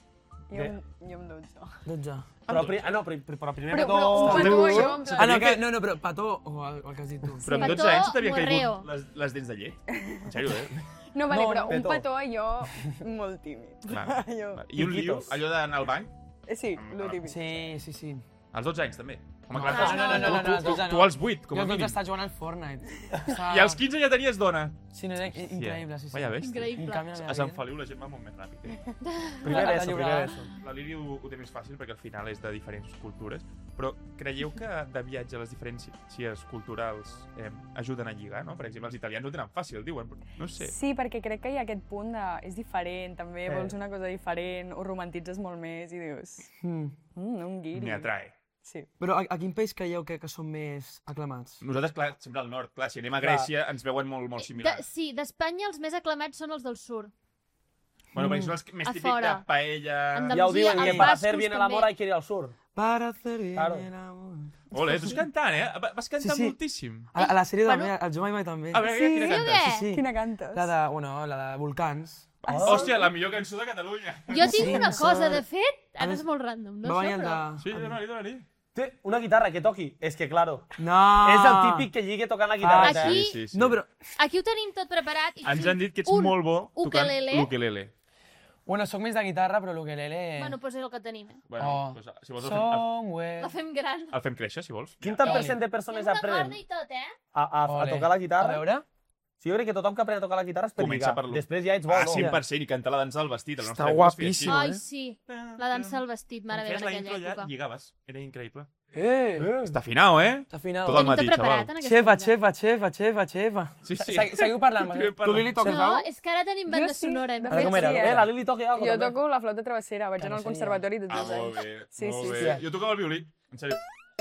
Speaker 4: Jo amb, jo amb dotze.
Speaker 1: dotze.
Speaker 3: Però, pri... ah, no, però, però primer
Speaker 4: Però,
Speaker 3: petó...
Speaker 4: però un petó jo, en plan...
Speaker 1: Ah, no, que, no, no, però petó, o el, el que has dit tu.
Speaker 2: Però amb
Speaker 5: Petó,
Speaker 2: dotze anys t'havien
Speaker 5: morreo.
Speaker 2: caigut les, les dents de llet? En sèrio, eh?
Speaker 4: No, vale,
Speaker 3: No,
Speaker 4: però un
Speaker 3: petó.
Speaker 4: petó jo molt tímid.
Speaker 2: Vale,
Speaker 4: Jo...
Speaker 2: vale. I un liu,
Speaker 3: Piquitos.
Speaker 2: allò d'anar al banc,
Speaker 4: Sí, lo típic.
Speaker 1: Sí, sí, sí.
Speaker 2: als dotze anys també. Home,
Speaker 1: No,
Speaker 2: clar,
Speaker 1: no, no, no, no, no,
Speaker 2: tu,
Speaker 1: dotze
Speaker 2: tu,
Speaker 1: no.
Speaker 2: tu als vuit, com
Speaker 1: Jo
Speaker 2: a
Speaker 1: els dotze
Speaker 2: mínim.
Speaker 1: estava jugant al Fortnite.
Speaker 2: I als quinze ja tenies dona.
Speaker 1: Sí, no, era increïble, sí, sí.
Speaker 2: Vaya bèstia.
Speaker 5: Increïble.
Speaker 1: Un canvi a la
Speaker 2: Es
Speaker 1: vida.
Speaker 2: enfaliu la gent va molt més ràpid. Eh?
Speaker 3: Primer
Speaker 1: La- la
Speaker 3: d'ESO, primer
Speaker 1: lliurada.
Speaker 3: d'ESO.
Speaker 2: La Lili ho, ho té més fàcil perquè al final és de diferents cultures, però creieu que de viatge les diferències culturals eh, ajuden a lligar, no? Per exemple, els italians ho tenen fàcil, diuen, però no sé.
Speaker 4: Sí, perquè crec que hi ha aquest punt de... És diferent, també,
Speaker 3: Eh.
Speaker 4: vols una cosa diferent, ho romantitzes molt més i dius...
Speaker 1: Mm.
Speaker 4: Mm, no em guiri.
Speaker 2: Me atrae.
Speaker 4: Sí.
Speaker 1: Però a, a quin país creieu que, que són més aclamats?
Speaker 2: Nosaltres, clar, sempre al nord. Clar, si anem a
Speaker 3: Clar.
Speaker 2: Grècia ens veuen molt, molt
Speaker 5: De,
Speaker 2: similars.
Speaker 5: sí, d'Espanya els més aclamats són els del sud.
Speaker 2: Bueno, perquè són els que- més
Speaker 5: A
Speaker 2: típics de
Speaker 5: fora.
Speaker 2: paella...
Speaker 5: Andalusia,
Speaker 3: Ja ho diuen, que
Speaker 5: els
Speaker 3: para
Speaker 5: bascos
Speaker 3: hacer bien el
Speaker 5: també.
Speaker 3: amor hay que ir al sur.
Speaker 1: Para hacer bien
Speaker 3: Claro.
Speaker 1: el amor.
Speaker 2: Ole, tu estàs cantant, eh? Va- Vas cantar
Speaker 1: Sí, sí.
Speaker 2: moltíssim.
Speaker 1: A, a la sèrie
Speaker 5: Bueno.
Speaker 1: també, el Jomai Mai també.
Speaker 2: A veure,
Speaker 5: Sí,
Speaker 2: quina
Speaker 5: sí o
Speaker 2: cantes?
Speaker 5: què?
Speaker 1: Sí, sí.
Speaker 4: Quina cantes?
Speaker 1: La de, bueno, la de Volcans.
Speaker 3: Ah,
Speaker 2: Hòstia, la millor cançó de Catalunya.
Speaker 5: Jo tinc
Speaker 1: Sí,
Speaker 5: una
Speaker 1: no
Speaker 5: cosa,
Speaker 1: sé.
Speaker 5: de fet,
Speaker 1: A
Speaker 5: ara
Speaker 1: més,
Speaker 5: és molt random, no
Speaker 1: Va
Speaker 5: això,
Speaker 1: venir el
Speaker 5: però...
Speaker 1: de...
Speaker 2: Sí, dona-li, dona-li.
Speaker 3: Té una guitarra que toqui. És que, claro,
Speaker 1: No!
Speaker 3: és el típic que lligue tocant la guitarra.
Speaker 1: Ah,
Speaker 5: Aquí-
Speaker 2: Sí, sí, sí.
Speaker 1: No, però...
Speaker 5: Aquí ho tenim tot preparat. I
Speaker 2: Ens han dit que ets
Speaker 5: un
Speaker 2: molt bo tocant
Speaker 5: ukelele.
Speaker 2: l'ukelele.
Speaker 1: Bueno, soc més de guitarra, però l'ukelele...
Speaker 5: Bueno, doncs és el que tenim. Eh?
Speaker 2: Bueno,
Speaker 1: Oh.
Speaker 2: doncs, si vols el fem, el,
Speaker 1: Somewhere...
Speaker 5: La fem gran.
Speaker 2: el fem créixer, si vols.
Speaker 3: Quin tant
Speaker 1: Ja,
Speaker 3: per
Speaker 1: ja.
Speaker 3: cent de
Speaker 5: Fem
Speaker 3: persones
Speaker 5: una corda
Speaker 3: aprenen
Speaker 5: i tot, eh?
Speaker 3: a, a, a
Speaker 1: Ole.
Speaker 3: tocar la
Speaker 1: A
Speaker 3: guitarra?
Speaker 1: veure...
Speaker 3: Sí, jo crec que tothom que aprèn a tocar la guitarra és per
Speaker 2: Comença
Speaker 3: lligar.
Speaker 2: per lo-
Speaker 3: Després ja ets bo,
Speaker 2: Ah,
Speaker 3: no?
Speaker 2: cent per cent, i cantar la dansa del vestit. El
Speaker 1: Està
Speaker 2: nostre
Speaker 1: guapíssim.
Speaker 5: Ai,
Speaker 1: eh?
Speaker 5: sí. La dansa del vestit, mare
Speaker 2: Quan
Speaker 5: meva,
Speaker 2: fes
Speaker 5: en
Speaker 2: la
Speaker 5: aquella
Speaker 2: intro ja
Speaker 5: època.
Speaker 2: lligaves. Era increïble.
Speaker 1: Eh!
Speaker 3: Eh.
Speaker 2: Està afinau, eh?
Speaker 1: Està final.
Speaker 2: Tot el
Speaker 5: Tenim
Speaker 2: matí,
Speaker 5: tot preparat
Speaker 2: xaval.
Speaker 5: en aquesta
Speaker 1: Xefa,
Speaker 5: cosa.
Speaker 1: xefa, xefa, xefa, xefa.
Speaker 2: Sí, sí.
Speaker 1: Se- Seguiu parlant.
Speaker 2: Continuem
Speaker 1: Tu,
Speaker 2: parlant.
Speaker 1: Lili, toques
Speaker 5: No,
Speaker 1: alguna
Speaker 5: és que ara tenim banda
Speaker 4: Jo sí,
Speaker 5: sonora.
Speaker 4: de
Speaker 5: hem
Speaker 4: fet,
Speaker 5: fet.
Speaker 1: Com era?
Speaker 4: sí,
Speaker 3: Eh,
Speaker 4: eh?
Speaker 3: la Lili toqui alguna
Speaker 4: Jo
Speaker 3: cosa.
Speaker 4: toco la flauta travessera, vaig anar al
Speaker 1: Travessera.
Speaker 4: conservatori tots
Speaker 2: Ah,
Speaker 4: els
Speaker 2: molt
Speaker 4: anys.
Speaker 2: bé.
Speaker 4: Sí,
Speaker 2: molt
Speaker 4: sí,
Speaker 2: bé.
Speaker 3: sí.
Speaker 2: Jo tocava el violí, en sèrio.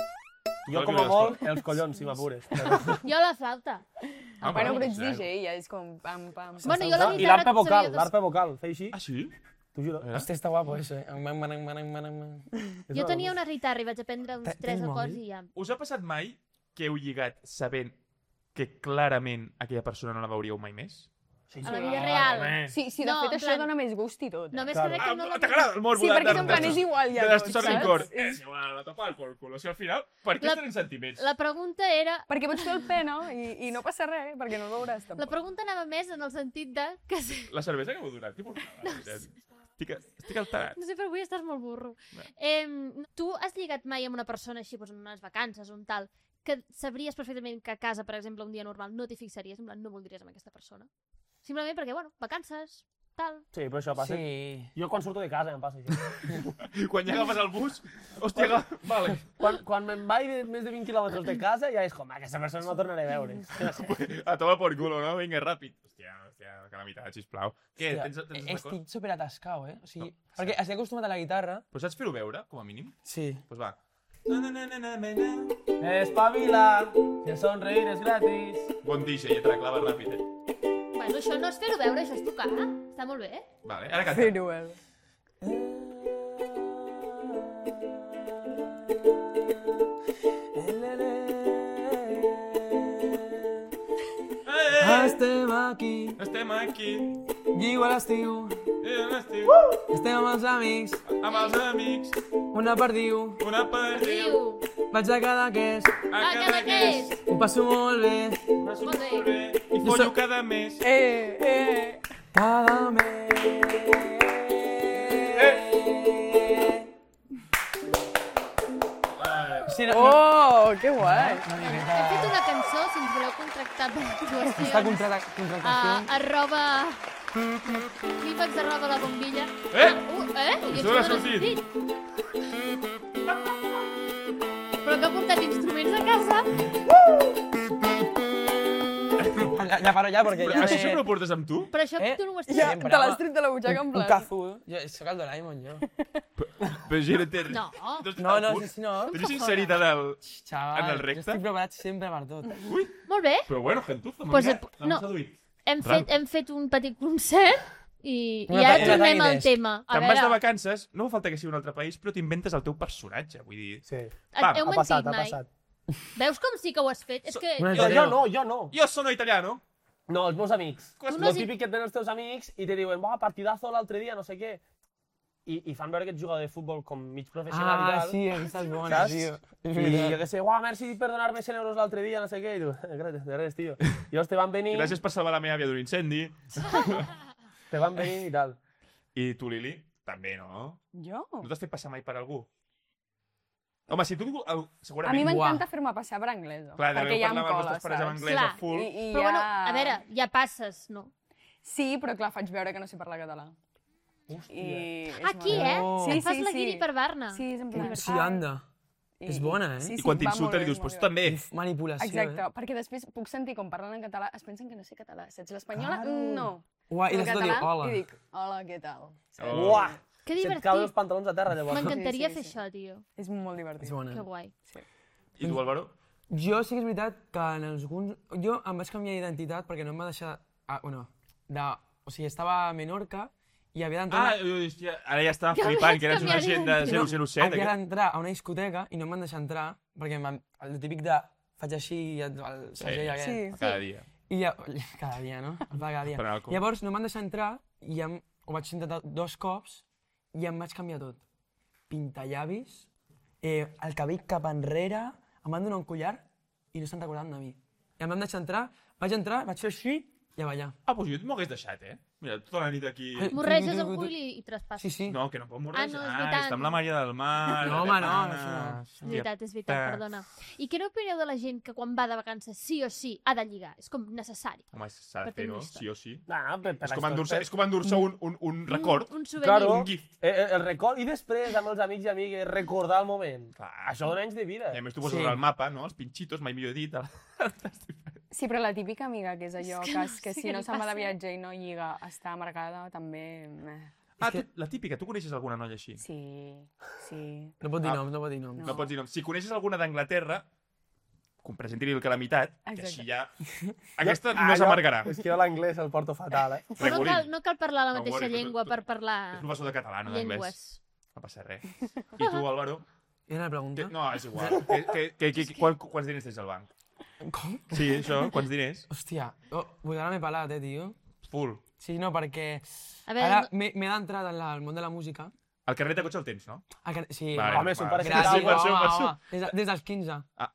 Speaker 3: Jo, com a molt, els collons, si m'apures.
Speaker 5: Jo la flauta.
Speaker 2: Ah,
Speaker 4: Bueno, però
Speaker 2: vale,
Speaker 4: ets
Speaker 2: zero.
Speaker 4: D J, ja és com pam, pam.
Speaker 5: Bueno, jo la
Speaker 3: I
Speaker 5: guitarra...
Speaker 3: l'arpa vocal,
Speaker 5: sabia dos-
Speaker 3: l'arpa vocal, fer així,
Speaker 2: Ah, sí?
Speaker 3: t'ho juro.
Speaker 2: Eh?
Speaker 1: Hòstia, està guapo, eso, eh? Man, man, man, man, man.
Speaker 3: És
Speaker 5: Jo
Speaker 3: una
Speaker 5: tenia
Speaker 3: locura.
Speaker 5: una guitarra i vaig aprendre uns
Speaker 1: Te-
Speaker 5: tres
Speaker 1: tens
Speaker 5: acords
Speaker 1: mòbil?
Speaker 5: i ja...
Speaker 2: Us ha passat mai que heu lligat sabent que clarament aquella persona no la veuríeu mai més?
Speaker 3: Sí,
Speaker 5: A la
Speaker 3: sí.
Speaker 5: vida real.
Speaker 4: Sí, sí, de
Speaker 5: No,
Speaker 4: fet
Speaker 5: en
Speaker 4: això
Speaker 5: plan-
Speaker 4: dona més gust i tot. eh?
Speaker 5: Només
Speaker 3: Claro.
Speaker 5: crec que no
Speaker 2: Ah,
Speaker 5: la...
Speaker 2: t'agrada el morbo
Speaker 4: Sí,
Speaker 2: de-
Speaker 4: perquè
Speaker 2: de-
Speaker 4: en plan
Speaker 2: de-
Speaker 4: és igual ja
Speaker 2: de
Speaker 4: tot,
Speaker 2: destrossar
Speaker 4: saps?
Speaker 2: l'incor.
Speaker 4: És-
Speaker 2: És igual, la topa al por culo. O sigui, al final, per què
Speaker 5: La-
Speaker 2: es tenen sentiments?
Speaker 5: La pregunta era...
Speaker 4: Perquè pots fer el pe, no? I, i no passa res, perquè no el veuràs
Speaker 5: La
Speaker 4: tampoc.
Speaker 5: pregunta anava més en el sentit de que... si-
Speaker 2: La cervesa que m'heu donat, què portava? No, estic, estic alterat.
Speaker 5: No sé, però avui estàs molt burro. Eh, tu has lligat mai amb una persona així, doncs, en unes vacances o un tal, que sabries perfectament que a casa, per exemple, un dia normal, no t'hi fixaries, en plan, no voldries amb aquesta persona? Simplement perquè, bueno, vacances, tal...
Speaker 3: Sí, però això passa.
Speaker 1: Sí.
Speaker 3: Jo quan surto de casa em passa això.
Speaker 2: Quan ja agafes el bus, hòstia, aga- vale.
Speaker 3: Quan, quan me'n vaig de més de vint quilòmetres de casa ja és com, aquesta persona no tornaré a veure.
Speaker 2: A tomar por culo, no? Vinga, ràpid. Hòstia, hòstia, calamitat, sisplau. Què,
Speaker 1: Hòstia,
Speaker 2: tens, tens una cosa?
Speaker 1: estic superatascau, eh? O sigui,
Speaker 2: No.
Speaker 1: perquè estic acostumat a la guitarra.
Speaker 2: Però saps fer-ho veure, com a mínim?
Speaker 1: Sí.
Speaker 2: Doncs pues va. Na, na, na, na, na, na, na.
Speaker 3: Espavila, que sonreír és gratis.
Speaker 2: Bon D J, ja te la claves ràpid, eh?
Speaker 5: Bueno, això no és fer-ho veure, això és tocar. Està molt bé.
Speaker 2: Vale, ara canta.
Speaker 4: Fer-ho, eh?
Speaker 2: Eh,
Speaker 1: Estem aquí,
Speaker 2: estem aquí,
Speaker 1: lliu a l'estiu,
Speaker 2: eh, a l'estiu,
Speaker 1: estem amb els amics,
Speaker 2: amb els amics,
Speaker 1: una perdiu,
Speaker 2: una perdiu,
Speaker 5: Diu,
Speaker 1: vaig a Cadaqués,
Speaker 5: a Cadaqués.
Speaker 1: ho passo molt bé,
Speaker 2: Passo
Speaker 5: Molt bé.
Speaker 2: molt bé, i
Speaker 1: Jo
Speaker 2: follo
Speaker 1: soc-
Speaker 2: cada mes.
Speaker 4: Eh, eh.
Speaker 1: cada mes. Sí, no, no,
Speaker 4: Oh, que guai.
Speaker 1: no, no,
Speaker 5: Hem fet una cançó, si ens voleu contractar per
Speaker 1: Està
Speaker 5: actuacions.
Speaker 1: contracta,
Speaker 5: A,
Speaker 1: contractació.
Speaker 5: arroba... Clímax arroba la bombilla.
Speaker 2: Eh?
Speaker 5: Uh, eh? I
Speaker 2: Això
Speaker 5: això
Speaker 2: no ha
Speaker 5: no l'ha
Speaker 2: sortit.
Speaker 5: sentit. Però que ha portat instruments a casa.
Speaker 1: Ja, ja paro ja, perquè
Speaker 2: Però
Speaker 1: ja
Speaker 2: això
Speaker 1: me...
Speaker 2: sempre ho portes amb tu?
Speaker 5: Però això
Speaker 1: Eh?
Speaker 5: tu no ho has
Speaker 4: Ja,
Speaker 5: fet.
Speaker 4: te l'has tret de la butxaca en
Speaker 1: Un
Speaker 4: plan.
Speaker 1: cazu. Jo soc el Doraemon, jo.
Speaker 2: Però jo no entenc.
Speaker 5: No.
Speaker 1: No, no, sí, sí, no.
Speaker 2: Tens sinceritat al...
Speaker 1: Xaval,
Speaker 2: En el
Speaker 1: jo
Speaker 2: recte?
Speaker 1: estic preparat sempre per tot.
Speaker 5: Molt bé.
Speaker 2: Però bueno, gentuza, m'ha
Speaker 5: Pues,
Speaker 2: mirat,
Speaker 5: eh,
Speaker 2: m'ha
Speaker 5: no.
Speaker 2: seduït.
Speaker 5: Hem
Speaker 2: Ral.
Speaker 5: fet, hem fet un petit concert i, i
Speaker 1: Una
Speaker 5: ara
Speaker 1: ta-
Speaker 5: tornem
Speaker 1: una
Speaker 5: al
Speaker 1: tiny
Speaker 5: tema. A
Speaker 2: Te'n vas de
Speaker 5: veure,
Speaker 2: vacances, no fa falta que sigui un altre país, però t'inventes el teu personatge, vull dir...
Speaker 3: Sí,
Speaker 2: Pam,
Speaker 5: heu
Speaker 3: ha
Speaker 5: mentit
Speaker 3: passat, ha
Speaker 5: mai?
Speaker 3: passat.
Speaker 5: Veus com sí que ho has fet? És que...
Speaker 1: Una
Speaker 3: Jo,
Speaker 1: Italiano.
Speaker 3: jo no, jo no.
Speaker 2: Jo sono italiano.
Speaker 3: No, els meus amics.
Speaker 2: Tu
Speaker 5: no
Speaker 3: Lo
Speaker 5: has dit-
Speaker 3: típic que et venen els teus amics i te diuen, va, partidazo l'altre dia, no sé què. i, i fan veure que ets jugador de futbol com mig professional i
Speaker 1: Ah,
Speaker 3: tal.
Speaker 1: sí, aquesta és bona,
Speaker 3: Saps?
Speaker 1: tio. És
Speaker 3: I
Speaker 1: veritat.
Speaker 3: jo què sé, uah, merci per donar-me cent euros l'altre dia, no sé què, i tu, gràcies, de res, tio. I llavors te van venir,
Speaker 2: Gràcies per salvar la meva àvia d'un incendi.
Speaker 3: te van venir i tal.
Speaker 2: I tu, Lili, també, no?
Speaker 4: Jo?
Speaker 2: No t'has fet passar mai per algú? Home, si tu... el-
Speaker 4: A mi
Speaker 2: Segurament...
Speaker 4: m'encanta fer-me passar per anglès,
Speaker 2: Clar,
Speaker 4: perquè
Speaker 2: deveu
Speaker 4: ja em
Speaker 2: parlar amb els
Speaker 4: cola,
Speaker 2: vostres pares en
Speaker 4: saps?
Speaker 2: anglès
Speaker 5: Clar.
Speaker 2: a full.
Speaker 4: I, i
Speaker 5: Però
Speaker 4: ja...
Speaker 5: bueno, a veure, ja passes, no?
Speaker 4: Sí, però clar, faig veure que no sé parlar català. I... és
Speaker 5: Aquí,
Speaker 4: molt-
Speaker 5: eh?
Speaker 1: Oh.
Speaker 5: Et fas
Speaker 4: Sí,
Speaker 5: la
Speaker 4: sí,
Speaker 5: guiri
Speaker 4: sí.
Speaker 5: per Barna.
Speaker 4: Sí, és en plan...
Speaker 1: Sí, anda.
Speaker 4: I-
Speaker 1: És bona, eh?
Speaker 4: Sí, sí,
Speaker 2: I quan
Speaker 4: va molt
Speaker 2: t'insulten
Speaker 4: bé,
Speaker 2: li dius,
Speaker 4: és
Speaker 2: pues
Speaker 4: molt
Speaker 2: tu
Speaker 4: bé.
Speaker 2: també.
Speaker 1: Uf, manipulació,
Speaker 4: Exacte,
Speaker 1: eh?
Speaker 4: perquè després puc sentir com parlen en català, es pensen que no sé català, saps? L'espanyola,
Speaker 3: Claro.
Speaker 4: no.
Speaker 1: Uah, i
Speaker 4: Però
Speaker 1: després
Speaker 4: català,
Speaker 1: diu, hola.
Speaker 4: I dic, hola, què tal? Saps?
Speaker 2: Oh.
Speaker 3: Uah!
Speaker 5: Que
Speaker 3: Se't cauen els
Speaker 5: divertit.
Speaker 3: pantalons a terra, llavors.
Speaker 5: M'encantaria
Speaker 4: Sí, sí,
Speaker 5: fer
Speaker 4: sí.
Speaker 5: això, tio.
Speaker 4: És molt
Speaker 1: És
Speaker 4: divertit.
Speaker 1: bona.
Speaker 5: Que guai.
Speaker 2: I tu, Álvaro?
Speaker 1: Jo sí que és veritat que en alguns... Jo em vaig canviar d'identitat perquè no em va deixar... Ah, bueno, de... O sigui, estava a Menorca i havia d'entrar...
Speaker 2: Ah, jo, hòstia, ara ja estava flipant, que eres un
Speaker 5: canviar
Speaker 2: agent de
Speaker 5: d'identitat.
Speaker 2: zero zero set.
Speaker 1: havia
Speaker 2: aquest.
Speaker 1: d'entrar a una discoteca i no em van deixar entrar perquè em van... el típic de... faig així i el, el segell aquest.
Speaker 4: Sí.
Speaker 2: Cada dia.
Speaker 1: I ja... Cada dia, no? El fa cada dia.
Speaker 2: Per alcohol.
Speaker 1: Llavors no em van deixar entrar i em... ho vaig intentar dos cops i em vaig canviar tot. Pintallavis, eh, el cabell cap enrere, em van donar un collar i no se'n recordaven de mi. I em van deixar entrar, vaig entrar, vaig fer així i a ballar.
Speaker 2: Ah, doncs jo m'ho hagués deixat, eh? Mira, tota la nit aquí...
Speaker 1: Eh,
Speaker 5: Morreges
Speaker 1: tu,
Speaker 5: el
Speaker 1: tu, tu,
Speaker 5: cul
Speaker 1: tu.
Speaker 5: i, i traspasses.
Speaker 1: Sí, sí.
Speaker 2: No, que no pot morir.
Speaker 5: Ah, no, és
Speaker 2: ah,
Speaker 5: veritat.
Speaker 2: està amb la Maria del Mar.
Speaker 1: No, home, no,
Speaker 2: Anna.
Speaker 1: això no.
Speaker 5: És veritat, és veritat, perdona. I què n'opineu de la gent que quan va de vacances sí o sí ha de lligar? És com necessari.
Speaker 2: Home, s'ha de
Speaker 5: Per
Speaker 2: fer, no?
Speaker 5: tenir
Speaker 2: Sí o sí.
Speaker 3: No, no, per, per
Speaker 2: És com
Speaker 3: la
Speaker 2: endur-se
Speaker 3: història.
Speaker 2: és com endur-se un, un, un record.
Speaker 5: Un, un souvenir.
Speaker 3: Claro,
Speaker 2: Un gif.
Speaker 3: eh, eh, el record, i després amb els amics i amigues recordar el moment.
Speaker 2: Clar.
Speaker 3: Això dona anys de vida.
Speaker 2: I a més tu poses
Speaker 1: Sí.
Speaker 2: el mapa, no? Els pinxitos, mai millor dit.
Speaker 4: Sí, però la típica amiga, que és allò,
Speaker 5: que
Speaker 4: que,
Speaker 5: no
Speaker 4: que, que
Speaker 5: sé
Speaker 4: si
Speaker 5: què
Speaker 4: no
Speaker 5: li
Speaker 4: se'n va de
Speaker 5: passa.
Speaker 4: viatge i no lliga, està amargada, també... Eh.
Speaker 2: Ah, tu, la típica, tu coneixes alguna noia així?
Speaker 4: Sí, sí.
Speaker 1: No pot dir
Speaker 2: Ah.
Speaker 1: noms, no pot dir noms.
Speaker 2: No pots dir nom. Si coneixes alguna d'Anglaterra, presenti-li el calamitat, que
Speaker 4: Exacte.
Speaker 2: així ja... Aquesta
Speaker 3: Ah,
Speaker 2: no
Speaker 3: jo-
Speaker 2: s'amargarà.
Speaker 3: És que jo l'anglès el porto fatal, eh?
Speaker 5: Però no
Speaker 2: Regulín.
Speaker 5: cal, no cal parlar la
Speaker 2: No
Speaker 5: mateixa
Speaker 2: worry, tu-
Speaker 5: llengua
Speaker 2: tu-
Speaker 5: per parlar
Speaker 2: És professor de català, no d'anglès.
Speaker 5: llengües.
Speaker 2: No passa res. I tu, Álvaro?
Speaker 1: I una
Speaker 2: Que,
Speaker 1: pregunta?
Speaker 2: no, és igual. Que, que, que, que, quan, quants diners tens al banc?
Speaker 1: Com?
Speaker 2: Sí, això, quants diners?
Speaker 1: Hòstia, oh, pues ara m'he pelat, eh, tio.
Speaker 2: Full.
Speaker 1: Sí, no, perquè
Speaker 5: A veure,
Speaker 1: ara
Speaker 5: no-
Speaker 1: m'he m'he d'entrar en la- al món de la música.
Speaker 2: El carnet de cotxe el tens, no?
Speaker 1: Ah, que- sí,
Speaker 2: Vale,
Speaker 3: Home, són
Speaker 2: va.
Speaker 3: pares
Speaker 1: gràcies,
Speaker 2: Sí, per això,
Speaker 1: home,
Speaker 2: per això.
Speaker 1: home. Des, de- des dels quinze.
Speaker 2: Ah.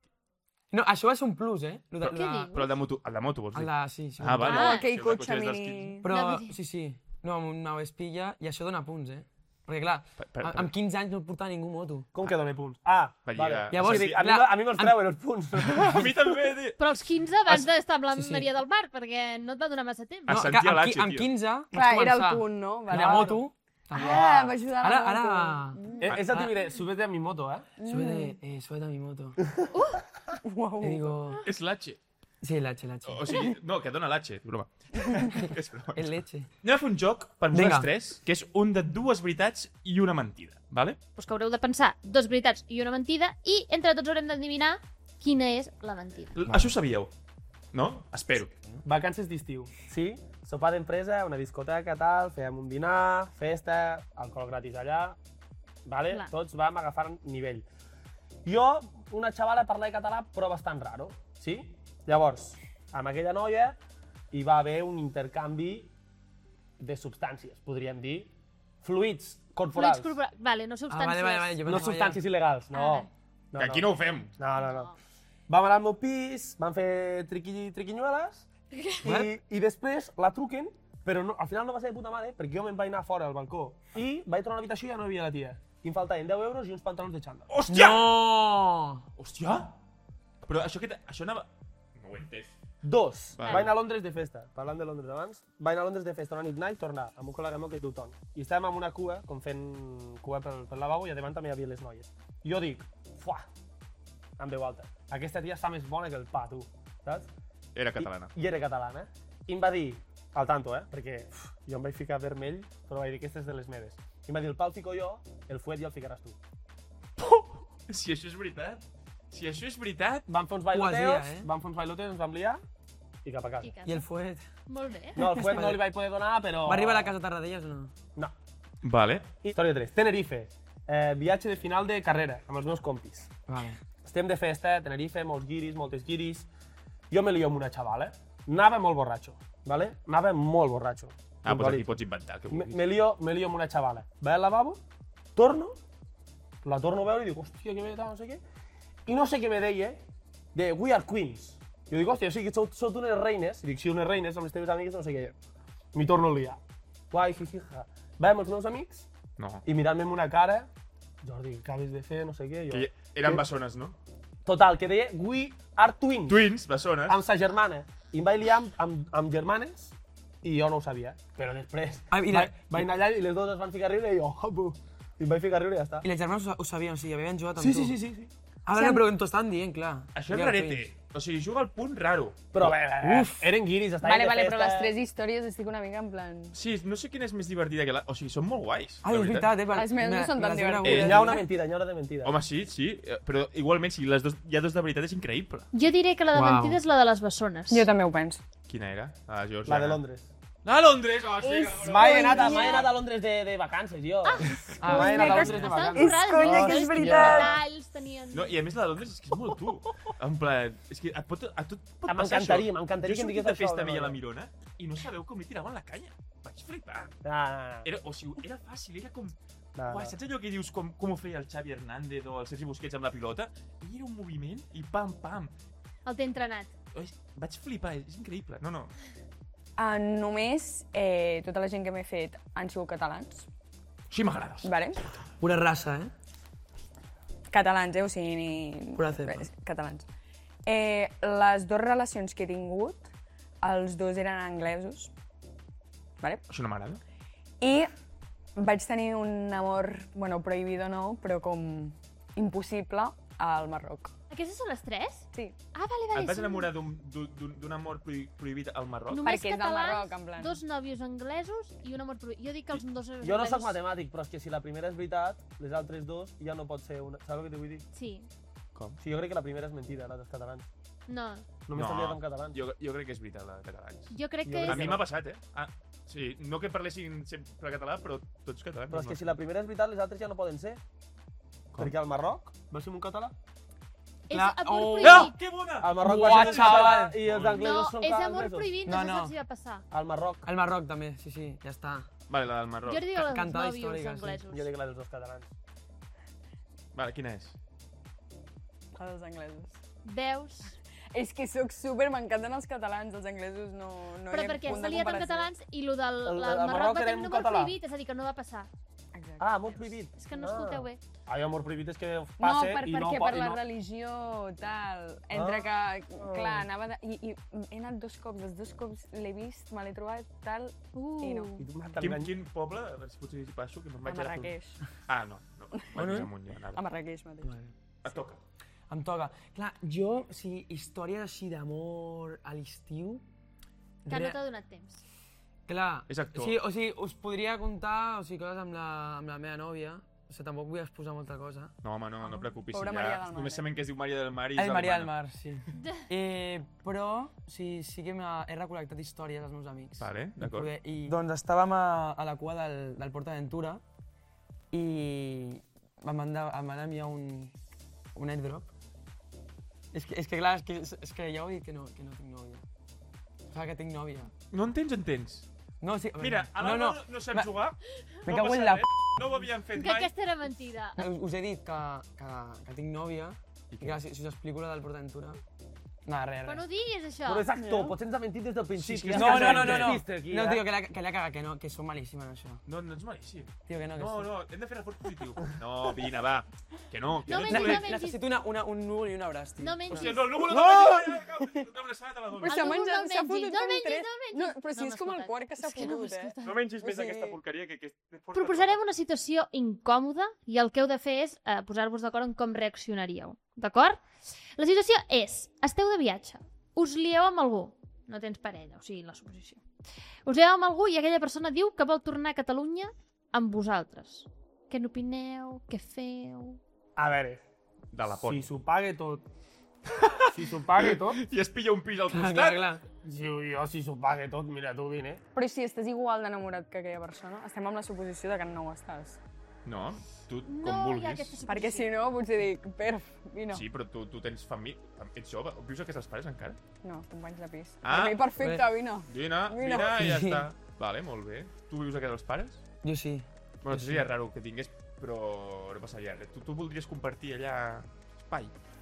Speaker 1: No, això va ser un plus, eh? Lo de,
Speaker 5: Què
Speaker 1: la-
Speaker 5: dius?
Speaker 2: Però el de moto, el de moto vols
Speaker 1: El
Speaker 2: dir?
Speaker 1: de, sí, sí.
Speaker 2: Ah, vale.
Speaker 5: Ah,
Speaker 4: aquell
Speaker 2: Si el de
Speaker 4: cotxe
Speaker 2: és dels
Speaker 4: mini...
Speaker 2: quinze.
Speaker 1: Però,
Speaker 5: No, vull dir-
Speaker 1: sí, sí. No, amb una Vespilla, i això dona punts, eh? Perquè, clar,
Speaker 2: Per- per-
Speaker 1: a- amb quinze anys no portava ningú moto.
Speaker 3: Com que dona punts? Ah,
Speaker 2: Va
Speaker 3: vale.
Speaker 2: lligar.
Speaker 1: Llavors,
Speaker 3: Sí, dic, a, mi,
Speaker 1: clar,
Speaker 3: a mi me'ls
Speaker 1: en-
Speaker 3: treuen els punts.
Speaker 2: A mi també, tio.
Speaker 5: Però als quinze abans d'estar amb la
Speaker 1: Sí, sí.
Speaker 5: Maria del Mar, perquè no et va donar massa temps.
Speaker 2: Ah,
Speaker 1: No,
Speaker 2: sentia
Speaker 1: que amb,
Speaker 2: l'H,
Speaker 1: qui- amb
Speaker 2: tio.
Speaker 1: quinze vaig
Speaker 4: Clar, era el
Speaker 1: començar.
Speaker 4: punt, no?
Speaker 1: I
Speaker 4: Vale.
Speaker 1: la moto...
Speaker 4: Ah, va ajudar
Speaker 1: Ara,
Speaker 4: la moto.
Speaker 1: ara...
Speaker 3: Eh, Esa te diré, súbete a mi moto, eh?
Speaker 1: Súbete, eh, súbete a mi moto.
Speaker 4: Uau.
Speaker 1: Le digo...
Speaker 2: És l'H.
Speaker 1: Sí, l'H, l'H.
Speaker 2: O sigui, no, que dona l'H, broma. És broma.
Speaker 1: El leche.
Speaker 2: Anem a fer un joc per
Speaker 1: Vinga.
Speaker 2: nosaltres tres, que és un de dues veritats i una mentida, vale?
Speaker 5: Pues que haureu de pensar dos veritats i una mentida i entre tots haurem d'endevinar quina és la mentida.
Speaker 2: L- Això ho sabíeu, no? Espero.
Speaker 3: Vacances d'estiu. Sí, sopar d'empresa, una discoteca, tal, fèiem un dinar, festa, alcohol gratis allà, vale?
Speaker 5: Clar.
Speaker 3: Tots vam agafar nivell. Jo, una xavala, parlava català, però bastant raro, sí? Llavors, amb aquella noia hi va haver un intercanvi de substàncies, podríem dir, fluids corporals,
Speaker 5: Fluids corporals. Vale, no
Speaker 1: Ah,
Speaker 5: substàncies.
Speaker 1: vale, vale, vale. Jo
Speaker 3: no
Speaker 1: pensava
Speaker 3: substàncies il·legals, no.
Speaker 5: Ah,
Speaker 3: no,
Speaker 2: Que aquí no ho fem.
Speaker 3: No, no, no. Vam anar al meu pis, vam fer triqui, triquinyueles i, i després la truquen, però no, al final no va ser de puta mare perquè jo me'n vaig anar fora al balcó i vaig tornar a l'habitació i ja no hi havia la tia. I em faltaven deu euros i uns pantalons de xandall.
Speaker 1: ja.
Speaker 2: Hòstia!
Speaker 1: No!
Speaker 2: Hòstia! Però això que... Això anava... No ho he entès.
Speaker 3: Dos,
Speaker 2: Vale.
Speaker 3: vaig anar a Londres de festa, parlant de Londres abans, vaig anar a Londres de festa una nit anar i tornar amb un col·lega meu que es diu Toni. I estàvem en una cua, com fent cua pel, pel lavabo i a davant també hi havia les noies. Jo dic, fuà, en veu alta, aquesta tia està més bona que el pa, tu, saps?
Speaker 2: Era catalana.
Speaker 3: I, I era catalana. I em va dir, al tanto, eh, perquè uf, jo em vaig ficar vermell, però vaig dir, aquesta és de les meves. I em va dir, el pa el fico jo, el fuet ja el ficaràs tu.
Speaker 2: Si això és veritat... Si això és veritat...
Speaker 3: Vam fer uns
Speaker 1: Poesia,
Speaker 3: bailoteos,
Speaker 1: eh?
Speaker 3: vam fer uns bailoteos, ens vam liar i cap a casa.
Speaker 5: I casa.
Speaker 1: I el fuet?
Speaker 5: Molt bé.
Speaker 3: No, el fuet no li vaig poder donar, però...
Speaker 1: Va arribar a la casa Tarradellas o no?
Speaker 3: No.
Speaker 2: Vale.
Speaker 3: Història tres. Tenerife. Eh, viatge de final de carrera, amb els meus compis.
Speaker 1: Vale.
Speaker 3: Estem de festa, Tenerife, molts guiris, moltes guiris. Jo me lio amb una xavala. Anava molt borratxo, ¿vale? Anava molt borratxo.
Speaker 2: Ah, doncs
Speaker 3: Invàlid.
Speaker 2: aquí pots inventar el que
Speaker 3: Me,
Speaker 2: vulguis.
Speaker 3: me, lío, me lío amb una xavala. Vaig al lavabo, torno, la torno a veure i dic, hòstia, que bé, tal, no sé què. I no sé què me deia, de We are queens. I jo dic, hòstia, o sigui, sou, sou unes reines. I dic, sí, unes reines, amb les teves amigues, no sé què. M'hi torno a liar. Guai, jiji, ja. Vaig amb els meus amics
Speaker 2: No.
Speaker 3: i mirant-me amb una cara, Jordi, què acabes de fer, no sé què. Jo.
Speaker 2: Que eren
Speaker 3: Que-
Speaker 2: bessones, no?
Speaker 3: Total, que deia, We are twins.
Speaker 2: Twins, bessones.
Speaker 3: Amb sa germana. I em vaig liar amb, amb, amb germanes i jo no ho sabia. Però després
Speaker 1: Ah, i la-
Speaker 3: vaig, vaig anar allà i les dues es van ficar a riure i jo, oh, i em vaig ficar a riure i ja està.
Speaker 1: I les germanes ho, ho sabien, o sigui, havien jugat amb
Speaker 3: Sí,
Speaker 1: tu.
Speaker 3: sí, sí, sí. sí.
Speaker 1: Ara sí, però t'ho estan dient, clar.
Speaker 2: Això és
Speaker 1: Ja,
Speaker 2: rarete.
Speaker 1: sí.
Speaker 2: O sigui, juga al punt raro.
Speaker 3: Però bé, bé, uf, eren guiris, estaven
Speaker 4: Vale,
Speaker 3: de
Speaker 4: vale,
Speaker 3: festa.
Speaker 4: però les tres històries estic una mica en plan...
Speaker 2: Sí, no sé quina és més divertida que la... O sigui, són molt guais.
Speaker 1: Ai,
Speaker 2: la
Speaker 1: és veritat, eh? per-
Speaker 4: Les meves no
Speaker 1: me-
Speaker 4: són
Speaker 1: me
Speaker 4: tan
Speaker 1: les he
Speaker 4: divertides.
Speaker 1: cregut.
Speaker 3: Hi ha una mentida, hi ha una de mentida.
Speaker 2: Home, sí, sí, eh, però igualment, si les dos, hi ha dos de veritat és increïble.
Speaker 5: Jo diré que la de
Speaker 1: Uau.
Speaker 5: mentida és la de les bessones.
Speaker 4: Jo també ho penso.
Speaker 2: Quina era? Ah, Georgia.
Speaker 3: La de Londres.
Speaker 2: La de Londres! Oh, sí, que-
Speaker 3: Mai he anat, a- mai he anat a Londres de, de vacances, jo. Ah, mai he anat a Londres de
Speaker 5: Estaven
Speaker 3: vacances.
Speaker 5: currades,
Speaker 6: conya,
Speaker 5: no?
Speaker 6: que és
Speaker 5: Tenien
Speaker 6: veritat.
Speaker 5: detalls, tenien...
Speaker 2: No, i a més la de Londres és que és molt tu. En plan, és que et pot, a tu et pot
Speaker 3: Ah,
Speaker 2: passar
Speaker 3: m'encantaria,
Speaker 2: això.
Speaker 3: m'encantaria que em
Speaker 2: Jo he
Speaker 3: digués
Speaker 2: sortit de
Speaker 3: això,
Speaker 2: festa
Speaker 3: no,
Speaker 2: amb ella a
Speaker 3: no.
Speaker 2: la Mirona i no sabeu com li tiraven la canya. Vaig flipar.
Speaker 3: Ah,
Speaker 2: Era, o sigui, era fàcil, era com...
Speaker 3: no,
Speaker 2: Uai,
Speaker 3: no.
Speaker 2: saps allò que dius com, com ho feia el Xavi Hernández o el Sergi Busquets amb la pilota? I era un moviment i pam, pam.
Speaker 5: El té entrenat.
Speaker 2: Oi, vaig flipar, és increïble. No, no.
Speaker 4: Uh, només eh, tota la gent que m'he fet han sigut catalans,
Speaker 2: Així m'agrades.
Speaker 4: vale?
Speaker 1: Pura raça, eh?
Speaker 4: Catalans, eh? O sigui, ni...
Speaker 1: Pura cepa.
Speaker 4: Res, catalans. Eh, les dues relacions que he tingut, els dos eren anglesos, vale?
Speaker 2: Això no m'agrada.
Speaker 4: I vaig tenir un amor, bueno, prohibido no, però com impossible al Marroc.
Speaker 5: Aquestes són les tres?
Speaker 4: Sí,
Speaker 5: Ah, vale, vale.
Speaker 2: Et vas
Speaker 5: són
Speaker 2: enamorar d'un d'un- d'un amor prohi- prohibit al Marroc?
Speaker 5: Només
Speaker 4: perquè és del
Speaker 5: catalans,
Speaker 4: Marroc, en plan.
Speaker 5: dos nòvios anglesos i un amor prohibit. Jo dic que els dos
Speaker 3: Jo no
Speaker 5: anglesos...
Speaker 3: sóc matemàtic, però és que si la primera és veritat, les altres dos ja no pot ser una... Saps el que t'ho vull dir?
Speaker 5: Sí.
Speaker 2: Com?
Speaker 3: Sí, jo crec que la primera és mentida, la dels catalans.
Speaker 5: No.
Speaker 3: Només t'ha liat amb catalans.
Speaker 2: jo, jo crec que és veritat, la de catalans.
Speaker 5: Jo crec
Speaker 3: Jo
Speaker 5: que
Speaker 3: crec
Speaker 2: A
Speaker 5: és...
Speaker 2: mi m'ha passat, eh? Ah, sí, no que parlessin sempre català, però tots catalans.
Speaker 3: Però és que si la primera és veritat, les altres ja no poden ser.
Speaker 2: Com?
Speaker 3: Perquè al Marroc va ser un català.
Speaker 5: És
Speaker 1: Clar,
Speaker 5: amor
Speaker 1: oh.
Speaker 5: prohibit.
Speaker 2: Ah, que bona!
Speaker 3: Al Marroc
Speaker 1: Uah,
Speaker 3: va ser un català
Speaker 1: xaval!
Speaker 3: i els
Speaker 5: No,
Speaker 3: anglesos són
Speaker 5: és amor
Speaker 3: anglesos.
Speaker 5: prohibit, no,
Speaker 1: No,
Speaker 5: sé
Speaker 1: no.
Speaker 5: si va passar.
Speaker 3: Al Marroc.
Speaker 1: El Marroc també, sí, sí, ja està.
Speaker 2: Vale, la del Marroc.
Speaker 5: Jo dic
Speaker 1: Ca-
Speaker 5: els
Speaker 1: cantada
Speaker 5: nòvios
Speaker 1: històrica, sí.
Speaker 5: anglesos.
Speaker 3: Jo dic la dels dos catalans.
Speaker 2: Vale, quina és?
Speaker 4: Els anglesos.
Speaker 5: Veus?
Speaker 4: És que sóc super, m'encanten els catalans, els anglesos no, no
Speaker 5: Però
Speaker 4: hi ha
Speaker 5: perquè
Speaker 4: punt
Speaker 5: s'ha
Speaker 4: de
Speaker 5: liat amb
Speaker 4: comparació.
Speaker 5: catalans i lo del
Speaker 3: El-
Speaker 5: la-
Speaker 3: el
Speaker 5: el
Speaker 3: Marroc
Speaker 5: Marroc va
Speaker 3: era
Speaker 5: tenir un
Speaker 3: un
Speaker 5: amor
Speaker 3: català.
Speaker 5: prohibit, és a dir, que no va passar.
Speaker 4: Exacte.
Speaker 3: Ah, amor prohibit.
Speaker 5: És que no
Speaker 3: Ah.
Speaker 5: escolteu bé.
Speaker 3: Ah, amor prohibit és que
Speaker 4: No,
Speaker 3: passa
Speaker 4: per,
Speaker 3: i
Speaker 4: perquè
Speaker 3: no
Speaker 4: per
Speaker 3: pot... i
Speaker 4: la
Speaker 3: no...
Speaker 4: religió, tal, entre
Speaker 3: Ah.
Speaker 4: que, clar, anava de... I, I he anat dos cops, els dos cops l'he vist, me l'he trobat, tal,
Speaker 5: Uh.
Speaker 4: i no.
Speaker 3: I tu m'has
Speaker 2: Quin,
Speaker 3: d'enganyar.
Speaker 2: quin poble? A veure si potser hi passo, que me'n
Speaker 4: A
Speaker 2: vaig ara...
Speaker 4: Marrakeix.
Speaker 2: Ah, no, no. Vaig més amunt, ja,
Speaker 4: A
Speaker 2: anava.
Speaker 4: Marrakeix mateix.
Speaker 2: Et toca.
Speaker 1: Em toca. Clar, jo, o sigui, històries així d'amor a l'estiu...
Speaker 5: Que no
Speaker 1: re-
Speaker 5: t'ha donat temps.
Speaker 1: Clar,
Speaker 2: És actor.
Speaker 1: Sí, o sigui, us podria contar o sigui, coses amb la, amb la meva nòvia. O sigui, tampoc vull exposar molta cosa.
Speaker 2: No, home, no, no et preocupis.
Speaker 4: Pobra
Speaker 2: si
Speaker 4: Maria
Speaker 2: ja,
Speaker 4: del Mar,
Speaker 2: només
Speaker 4: eh?
Speaker 2: sabem que es diu Maria del Mar i és
Speaker 1: Ai, Maria del
Speaker 2: alemana.
Speaker 1: Mar, sí. eh, però, sí, sí que m'ha- he recol·lectat històries dels meus amics.
Speaker 2: Vale, d'acord.
Speaker 1: Poder- I... Doncs estàvem a, a la cua del, del Port Aventura i em van, de, em van enviar un, un airdrop. És que, és que clar, és que, és que ja ho he dit que no, que no tinc nòvia. O sigui, que tinc nòvia.
Speaker 2: No entens, entens.
Speaker 1: No, sí,
Speaker 2: Mira, a la no, no, no saps
Speaker 1: Va-
Speaker 2: jugar,
Speaker 1: Me
Speaker 2: no
Speaker 1: cago en
Speaker 2: passa
Speaker 1: la
Speaker 2: res, no ho havíem fet
Speaker 5: Que
Speaker 2: mai.
Speaker 5: aquesta era mentida.
Speaker 1: No, us, us he dit que, que, que tinc nòvia
Speaker 2: I
Speaker 1: i que si, si us explico la del Port Aventura... No, res,
Speaker 5: Però no
Speaker 1: res.
Speaker 5: diguis això.
Speaker 3: Però és actor, potser ens ha mentit des del principi.
Speaker 2: Sí, sí,
Speaker 3: ja
Speaker 1: No,
Speaker 3: està
Speaker 1: no, no, no, no.
Speaker 3: despiste aquí,
Speaker 1: No,
Speaker 3: eh?
Speaker 1: tio, que la, que la caga, que no, que som malíssima en això.
Speaker 2: No, no ets malíssim.
Speaker 1: Tio, que no, que
Speaker 2: No,
Speaker 1: sí.
Speaker 2: no, hem de fer reforç positiu. No, Vina, va. Que no, que
Speaker 5: No
Speaker 2: no, ets
Speaker 5: menys,
Speaker 2: dolent.
Speaker 5: no menys.
Speaker 1: Necessito una, una, un núvol i un abraç, tio.
Speaker 5: No menys.
Speaker 2: Hòstia, no, el número
Speaker 3: No!
Speaker 2: de una abraçada te la dono.
Speaker 4: Però
Speaker 5: El
Speaker 4: s'ha
Speaker 5: núvol
Speaker 4: menjat,
Speaker 5: no
Speaker 4: s'ha
Speaker 5: mengis,
Speaker 4: fotut
Speaker 5: no
Speaker 4: com
Speaker 5: mengis,
Speaker 4: tres.
Speaker 5: no mengis.
Speaker 4: No, però si
Speaker 5: No
Speaker 4: és com el
Speaker 5: m'ha
Speaker 4: quart que s'ha
Speaker 5: És que no m'ha
Speaker 4: fotut, eh?
Speaker 5: escoltat.
Speaker 2: No mengis més
Speaker 4: Sí.
Speaker 2: aquesta porqueria que... que és fort
Speaker 5: Proposarem una situació incòmoda i el que heu de fer és eh, posar-vos d'acord en com reaccionaríeu. D'acord? La situació és, esteu de viatge, us lieu amb algú, no tens parella, o sigui, la suposició. Us lieu amb algú i aquella persona diu que vol tornar a Catalunya amb vosaltres. Què n'opineu? Què feu?
Speaker 3: A veure,
Speaker 2: De la por.
Speaker 3: si s'ho pague tot, si s'ho pague tot,
Speaker 2: I es pilla un pis al
Speaker 1: Clar,
Speaker 2: costat.
Speaker 1: clar, clar.
Speaker 3: si, jo si s'ho pague tot, mira, tu vine.
Speaker 4: Però si estàs igual d'enamorat que aquella persona, estem amb la suposició de que no ho estàs.
Speaker 2: No, tu com
Speaker 5: No hi ha
Speaker 2: vulguis.
Speaker 5: aquesta suposició.
Speaker 4: Perquè si no, potser dic, perf, vine.
Speaker 2: Sí, però tu, tu tens família, ets jove, vius a casa dels pares encara?
Speaker 4: No, companys de pis.
Speaker 2: Ah,
Speaker 4: Per mi, perfecte, vine.
Speaker 2: Vine,
Speaker 4: Vine.
Speaker 2: vine i ja està. Vale, molt bé. Tu vius a casa dels pares?
Speaker 1: Jo sí.
Speaker 2: Bueno, això seria raro que tingués, però no passaria res. Tu, tu voldries compartir allà espai?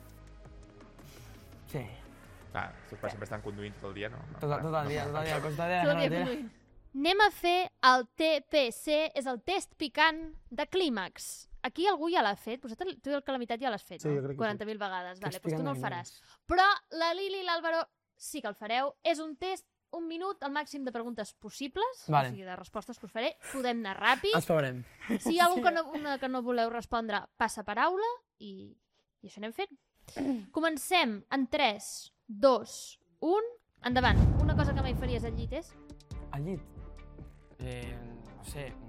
Speaker 1: Sí.
Speaker 2: Clar, els teus pares sempre estan conduint tot el dia, no? no
Speaker 1: Tot,
Speaker 2: clar,
Speaker 1: tot el dia,
Speaker 2: no,
Speaker 1: tot el dia, al costat de
Speaker 5: Tot
Speaker 1: la
Speaker 5: el dia
Speaker 1: carretera.
Speaker 5: conduint. Anem a fer el T P C, és el test picant de clímax. Aquí algú ja l'ha fet, vosaltres, tu el Calamitat ja l'has fet,
Speaker 3: Sí,
Speaker 5: no?
Speaker 3: jo crec que
Speaker 5: quaranta mil vegades, vale,
Speaker 1: Test
Speaker 5: doncs tu no el
Speaker 1: picant de
Speaker 5: faràs. Però la Lili i l'Àlvaro sí que el fareu. És un test, un minut, el màxim de preguntes possibles,
Speaker 1: Vale.
Speaker 5: o sigui, de respostes que us faré. Podem anar ràpid.
Speaker 1: Ens provarem.
Speaker 5: Si hi ha algú que no, una que no voleu respondre, passa paraula i, i això anem fent. Comencem en tres, dos, un, endavant. Una cosa que mai faries al llit és?
Speaker 1: Al llit? Eh, no sé... mm,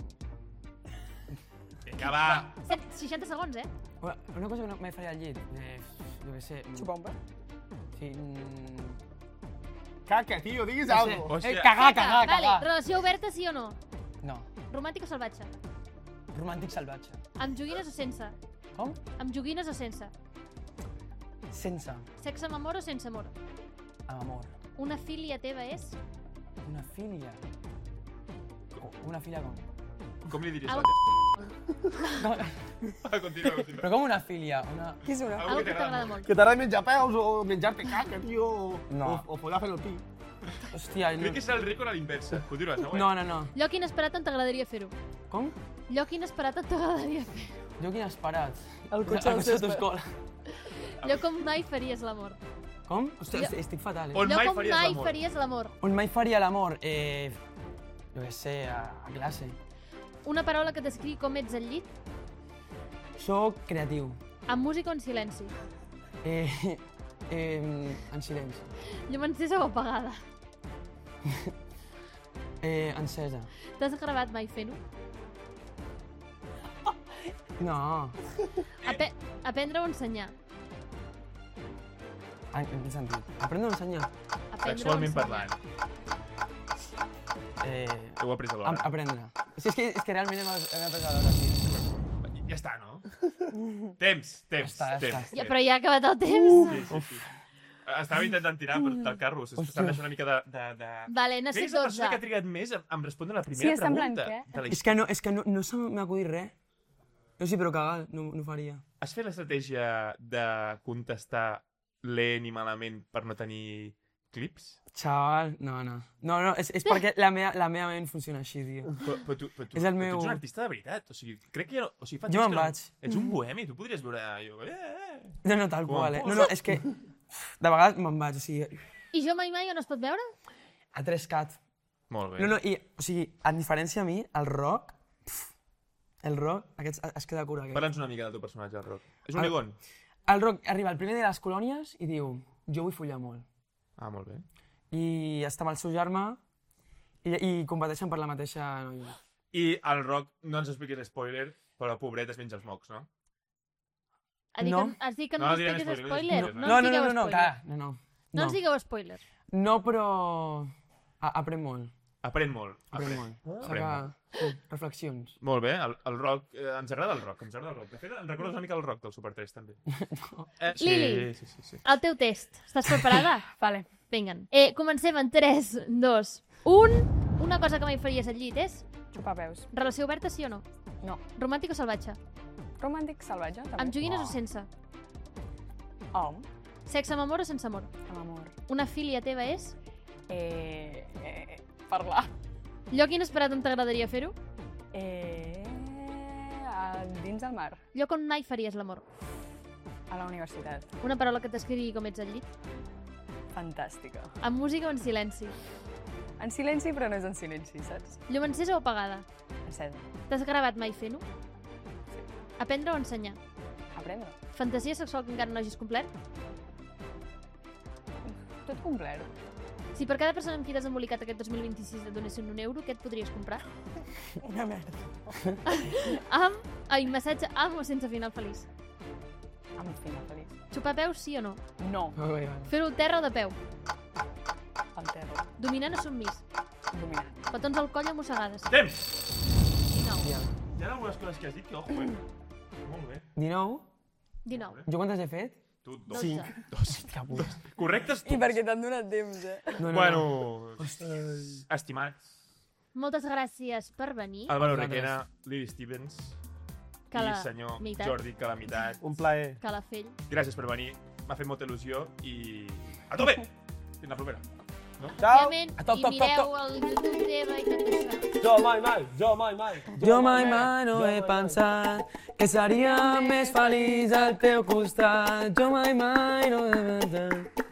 Speaker 2: Vinga, va!
Speaker 5: set, seixanta segons, eh?
Speaker 1: Una, una cosa que no mai faria al llit. Eh, jo què sé... mm,
Speaker 4: Xupar un pet?
Speaker 1: Sí, mm,
Speaker 3: Caca, tio, diguis
Speaker 1: no sé.
Speaker 3: alguna
Speaker 2: Hòstia.
Speaker 1: Eh, cagar, cagar,
Speaker 5: Vale,
Speaker 1: cagar.
Speaker 5: relació oberta, sí o no?
Speaker 1: No.
Speaker 5: Romàntic o salvatge?
Speaker 1: Romàntic salvatge.
Speaker 5: Amb joguines o sense?
Speaker 1: Com?
Speaker 5: Amb joguines o sense?
Speaker 1: Sense.
Speaker 5: Sexe amb amor o sense amor?
Speaker 1: Amb amor.
Speaker 5: Una filia teva és?
Speaker 1: Una filia. Una filia com?
Speaker 2: Com li diries
Speaker 5: Au.
Speaker 2: a la teva? Va, continua, continua.
Speaker 1: Però com una filia? Una...
Speaker 4: Qui és una?
Speaker 2: Algo
Speaker 5: Algo
Speaker 2: que
Speaker 5: que
Speaker 2: t'agrada
Speaker 5: t'agrada molt.
Speaker 3: Que t'agrada menjar peus o menjar-te caca, tio, o,
Speaker 1: No.
Speaker 3: o, o follar fent el pi.
Speaker 1: Hòstia, no...
Speaker 2: Crec que és el rico a la inversa. Continua, següent.
Speaker 1: No, no, no.
Speaker 5: Lloc inesperat on t'agradaria fer-ho?
Speaker 1: Com?
Speaker 5: Lloc inesperat on t'agradaria fer-ho?
Speaker 1: Jo quin esperat.
Speaker 4: El cotxe
Speaker 1: Al
Speaker 4: del
Speaker 1: cotxe
Speaker 4: césped.
Speaker 1: d'escola.
Speaker 5: Lloc on mai faries l'amor?
Speaker 1: Com? Hòstia,
Speaker 5: Jo-
Speaker 1: estic, estic fatal, eh?
Speaker 2: On
Speaker 5: Lloc
Speaker 2: mai
Speaker 5: on
Speaker 2: faries
Speaker 5: mai
Speaker 2: l'amor?
Speaker 5: faries l'amor?
Speaker 1: On mai faria l'amor? Eh... Jo què sé, a, a classe.
Speaker 5: Una paraula que descrigui com ets al llit?
Speaker 1: Soc creatiu.
Speaker 5: Amb música o en silenci?
Speaker 1: Eh... eh en silenci.
Speaker 5: Llum encesa o apagada?
Speaker 1: Eh, encesa.
Speaker 5: T'has gravat mai fent-ho?
Speaker 1: No.
Speaker 5: Ape aprendre o ensenyar?
Speaker 1: Ah, en quin sentit? Aprendre a ensenyar?
Speaker 5: Aprendre
Speaker 2: Sexualment
Speaker 5: o ensenyar?
Speaker 2: parlant.
Speaker 1: Eh...
Speaker 2: Ho he après
Speaker 1: a,
Speaker 2: alhora.
Speaker 1: aprendre. Sí, és que, és que realment hem, hem après a l'hora, sí.
Speaker 2: Ja està, no? Temps, temps,
Speaker 1: Ja està, ja
Speaker 2: temps.
Speaker 1: està.
Speaker 5: Ja, però ja ha acabat el temps.
Speaker 2: Sí, sí, sí. Estava intentant tirar per del carro, s'està deixant una mica de... de, de...
Speaker 5: Vale,
Speaker 2: Crec que
Speaker 5: necessito
Speaker 2: és la
Speaker 5: dotze.
Speaker 2: persona que ha trigat més a, a respondre la
Speaker 4: Sí,
Speaker 2: primera
Speaker 4: està en plan,
Speaker 2: pregunta.
Speaker 4: què?
Speaker 2: De la
Speaker 1: És que no, és que no, no se m'ha acudit res. No, sí, però cagar, no, no ho faria.
Speaker 2: Has fet l'estratègia de contestar lent i malament per no tenir clips?
Speaker 1: Xaval, no, no. No, no, és, és perquè la meva, la meva ment funciona així, tio.
Speaker 2: Però, però, tu, però, tu,
Speaker 1: És el
Speaker 2: però
Speaker 1: meu-
Speaker 2: tu ets un artista de veritat. O sigui, crec que... O sigui, fa
Speaker 1: Jo
Speaker 2: temps
Speaker 1: me'n
Speaker 2: que no-
Speaker 1: vaig.
Speaker 2: Ets un bohemi, tu podries veure... Jo, eh, eh.
Speaker 1: No, no, tal
Speaker 2: Com
Speaker 1: qual,
Speaker 2: em
Speaker 1: eh? No, no, és que... De vegades me'n vaig, o sigui...
Speaker 5: I jo mai mai on es pot veure?
Speaker 1: A tres cat.
Speaker 2: Molt bé.
Speaker 1: No, no, i, o sigui, a diferència a mi, el rock... Pff, el rock, aquest es queda cura. Aquest.
Speaker 2: Parla'ns una mica del teu personatge, el Roc. És un
Speaker 1: El-
Speaker 2: ligon?
Speaker 1: El rock arriba el primer dia de les colònies i diu jo vull follar molt.
Speaker 2: Ah, molt bé.
Speaker 1: I està amb el seu germà i, i competeixen per la mateixa noia.
Speaker 2: I el Roc, no ens expliquis spoiler, però pobret es menja els mocs, no?
Speaker 5: Has dit
Speaker 1: No.
Speaker 5: que, has dit que no,
Speaker 2: No,
Speaker 5: no
Speaker 2: direm
Speaker 5: expliquis
Speaker 2: spoiler,
Speaker 5: spoiler.
Speaker 2: no,
Speaker 5: No,
Speaker 1: no,
Speaker 5: ens
Speaker 1: no,
Speaker 5: digueu
Speaker 1: no, no,
Speaker 5: spoiler.
Speaker 1: clar, no, no.
Speaker 5: No
Speaker 1: No,
Speaker 5: ens digueu spoiler.
Speaker 1: no però a, aprèn molt,
Speaker 2: Aprèn molt.
Speaker 1: aprèn
Speaker 2: Aprèn.
Speaker 1: molt.
Speaker 2: Aprèn
Speaker 1: Saca sí, reflexions.
Speaker 2: Molt bé, el, el rock, eh, ens agrada el rock, ens agrada el rock. De fet, em recordes una mica el rock del Super tres, també. Eh, sí,
Speaker 5: Lili.
Speaker 2: sí, sí, sí.
Speaker 5: El teu test. Estàs preparada?
Speaker 4: Vale.
Speaker 5: Vinga. Eh, comencem en tres, dos, un. Una cosa que mai faries al llit és
Speaker 4: Xupar peus.
Speaker 5: relació oberta, sí o no?
Speaker 4: No.
Speaker 5: Romàntic o salvatge?
Speaker 4: Romàntic salvatge, també.
Speaker 5: Amb joguines o sense?
Speaker 4: Hom,
Speaker 5: Sexe amb amor o sense amor?
Speaker 4: amb amor.
Speaker 5: Una filia teva és?
Speaker 4: Eh, eh, parlar.
Speaker 5: Lloc inesperat on t'agradaria fer-ho?
Speaker 4: Eh, a- dins del mar,
Speaker 5: Lloc on mai faries l'amor?
Speaker 4: a la universitat.
Speaker 5: Una paraula que t'escrigui com ets al llit?
Speaker 4: Fantàstica.
Speaker 5: Amb música o en silenci?
Speaker 4: En silenci, però no és en silenci, saps?
Speaker 5: Llum encesa o apagada?
Speaker 4: Encesa.
Speaker 5: T'has gravat mai fent-ho? Aprendre o ensenyar?
Speaker 4: Aprendre.
Speaker 5: Fantasia sexual que encara no hagis complert?
Speaker 4: Tot complet.
Speaker 5: Si per cada persona amb qui t'has embolicat aquest dos mil vint-i-sis et donessin un euro, què et podries comprar?
Speaker 1: Una merda.
Speaker 5: Amb... Ai, massatge amb o sense final feliç?
Speaker 4: Amb un final feliç.
Speaker 5: Xupar peus, sí o no?
Speaker 4: No,
Speaker 1: Oh, bé, bé.
Speaker 5: Fer-ho al terra o de peu?
Speaker 4: al terra.
Speaker 5: Dominant o submís?
Speaker 4: Dominant.
Speaker 5: Petons al coll o mossegades?
Speaker 2: Temps!
Speaker 5: I nou.
Speaker 1: Ja.
Speaker 2: Hi ha algunes coses que has dit que, ojo, eh? Molt bé.
Speaker 1: dinou.
Speaker 5: dinou.
Speaker 1: Jo quantes he fet?
Speaker 2: Tu, dos.
Speaker 5: Cinc.
Speaker 2: Dos.
Speaker 1: Hòstia puta.
Speaker 2: Correctes tu.
Speaker 4: I perquè t'han donat temps, eh?
Speaker 1: No, no,
Speaker 2: Bueno,
Speaker 1: no.
Speaker 2: estimats.
Speaker 5: Moltes gràcies per venir.
Speaker 2: Álvaro
Speaker 1: Vosaltres.
Speaker 2: Requena, Lili Stevens i senyor
Speaker 5: Calamitat.
Speaker 2: Jordi Calamitat.
Speaker 3: Un plaer.
Speaker 5: Calafell.
Speaker 2: Gràcies per venir. M'ha fet molta il·lusió i... A tope! Fins la propera.
Speaker 3: Ciao.
Speaker 5: Òbviament,
Speaker 1: A top,
Speaker 5: i
Speaker 1: top, top,
Speaker 5: mireu
Speaker 1: top.
Speaker 5: el YouTube teva i tot això.
Speaker 3: Jo mai, mai, jo mai, mai.
Speaker 1: Jo mai mai no he pensat que seria més feliç al teu costat. Jo mai mai no he pensat...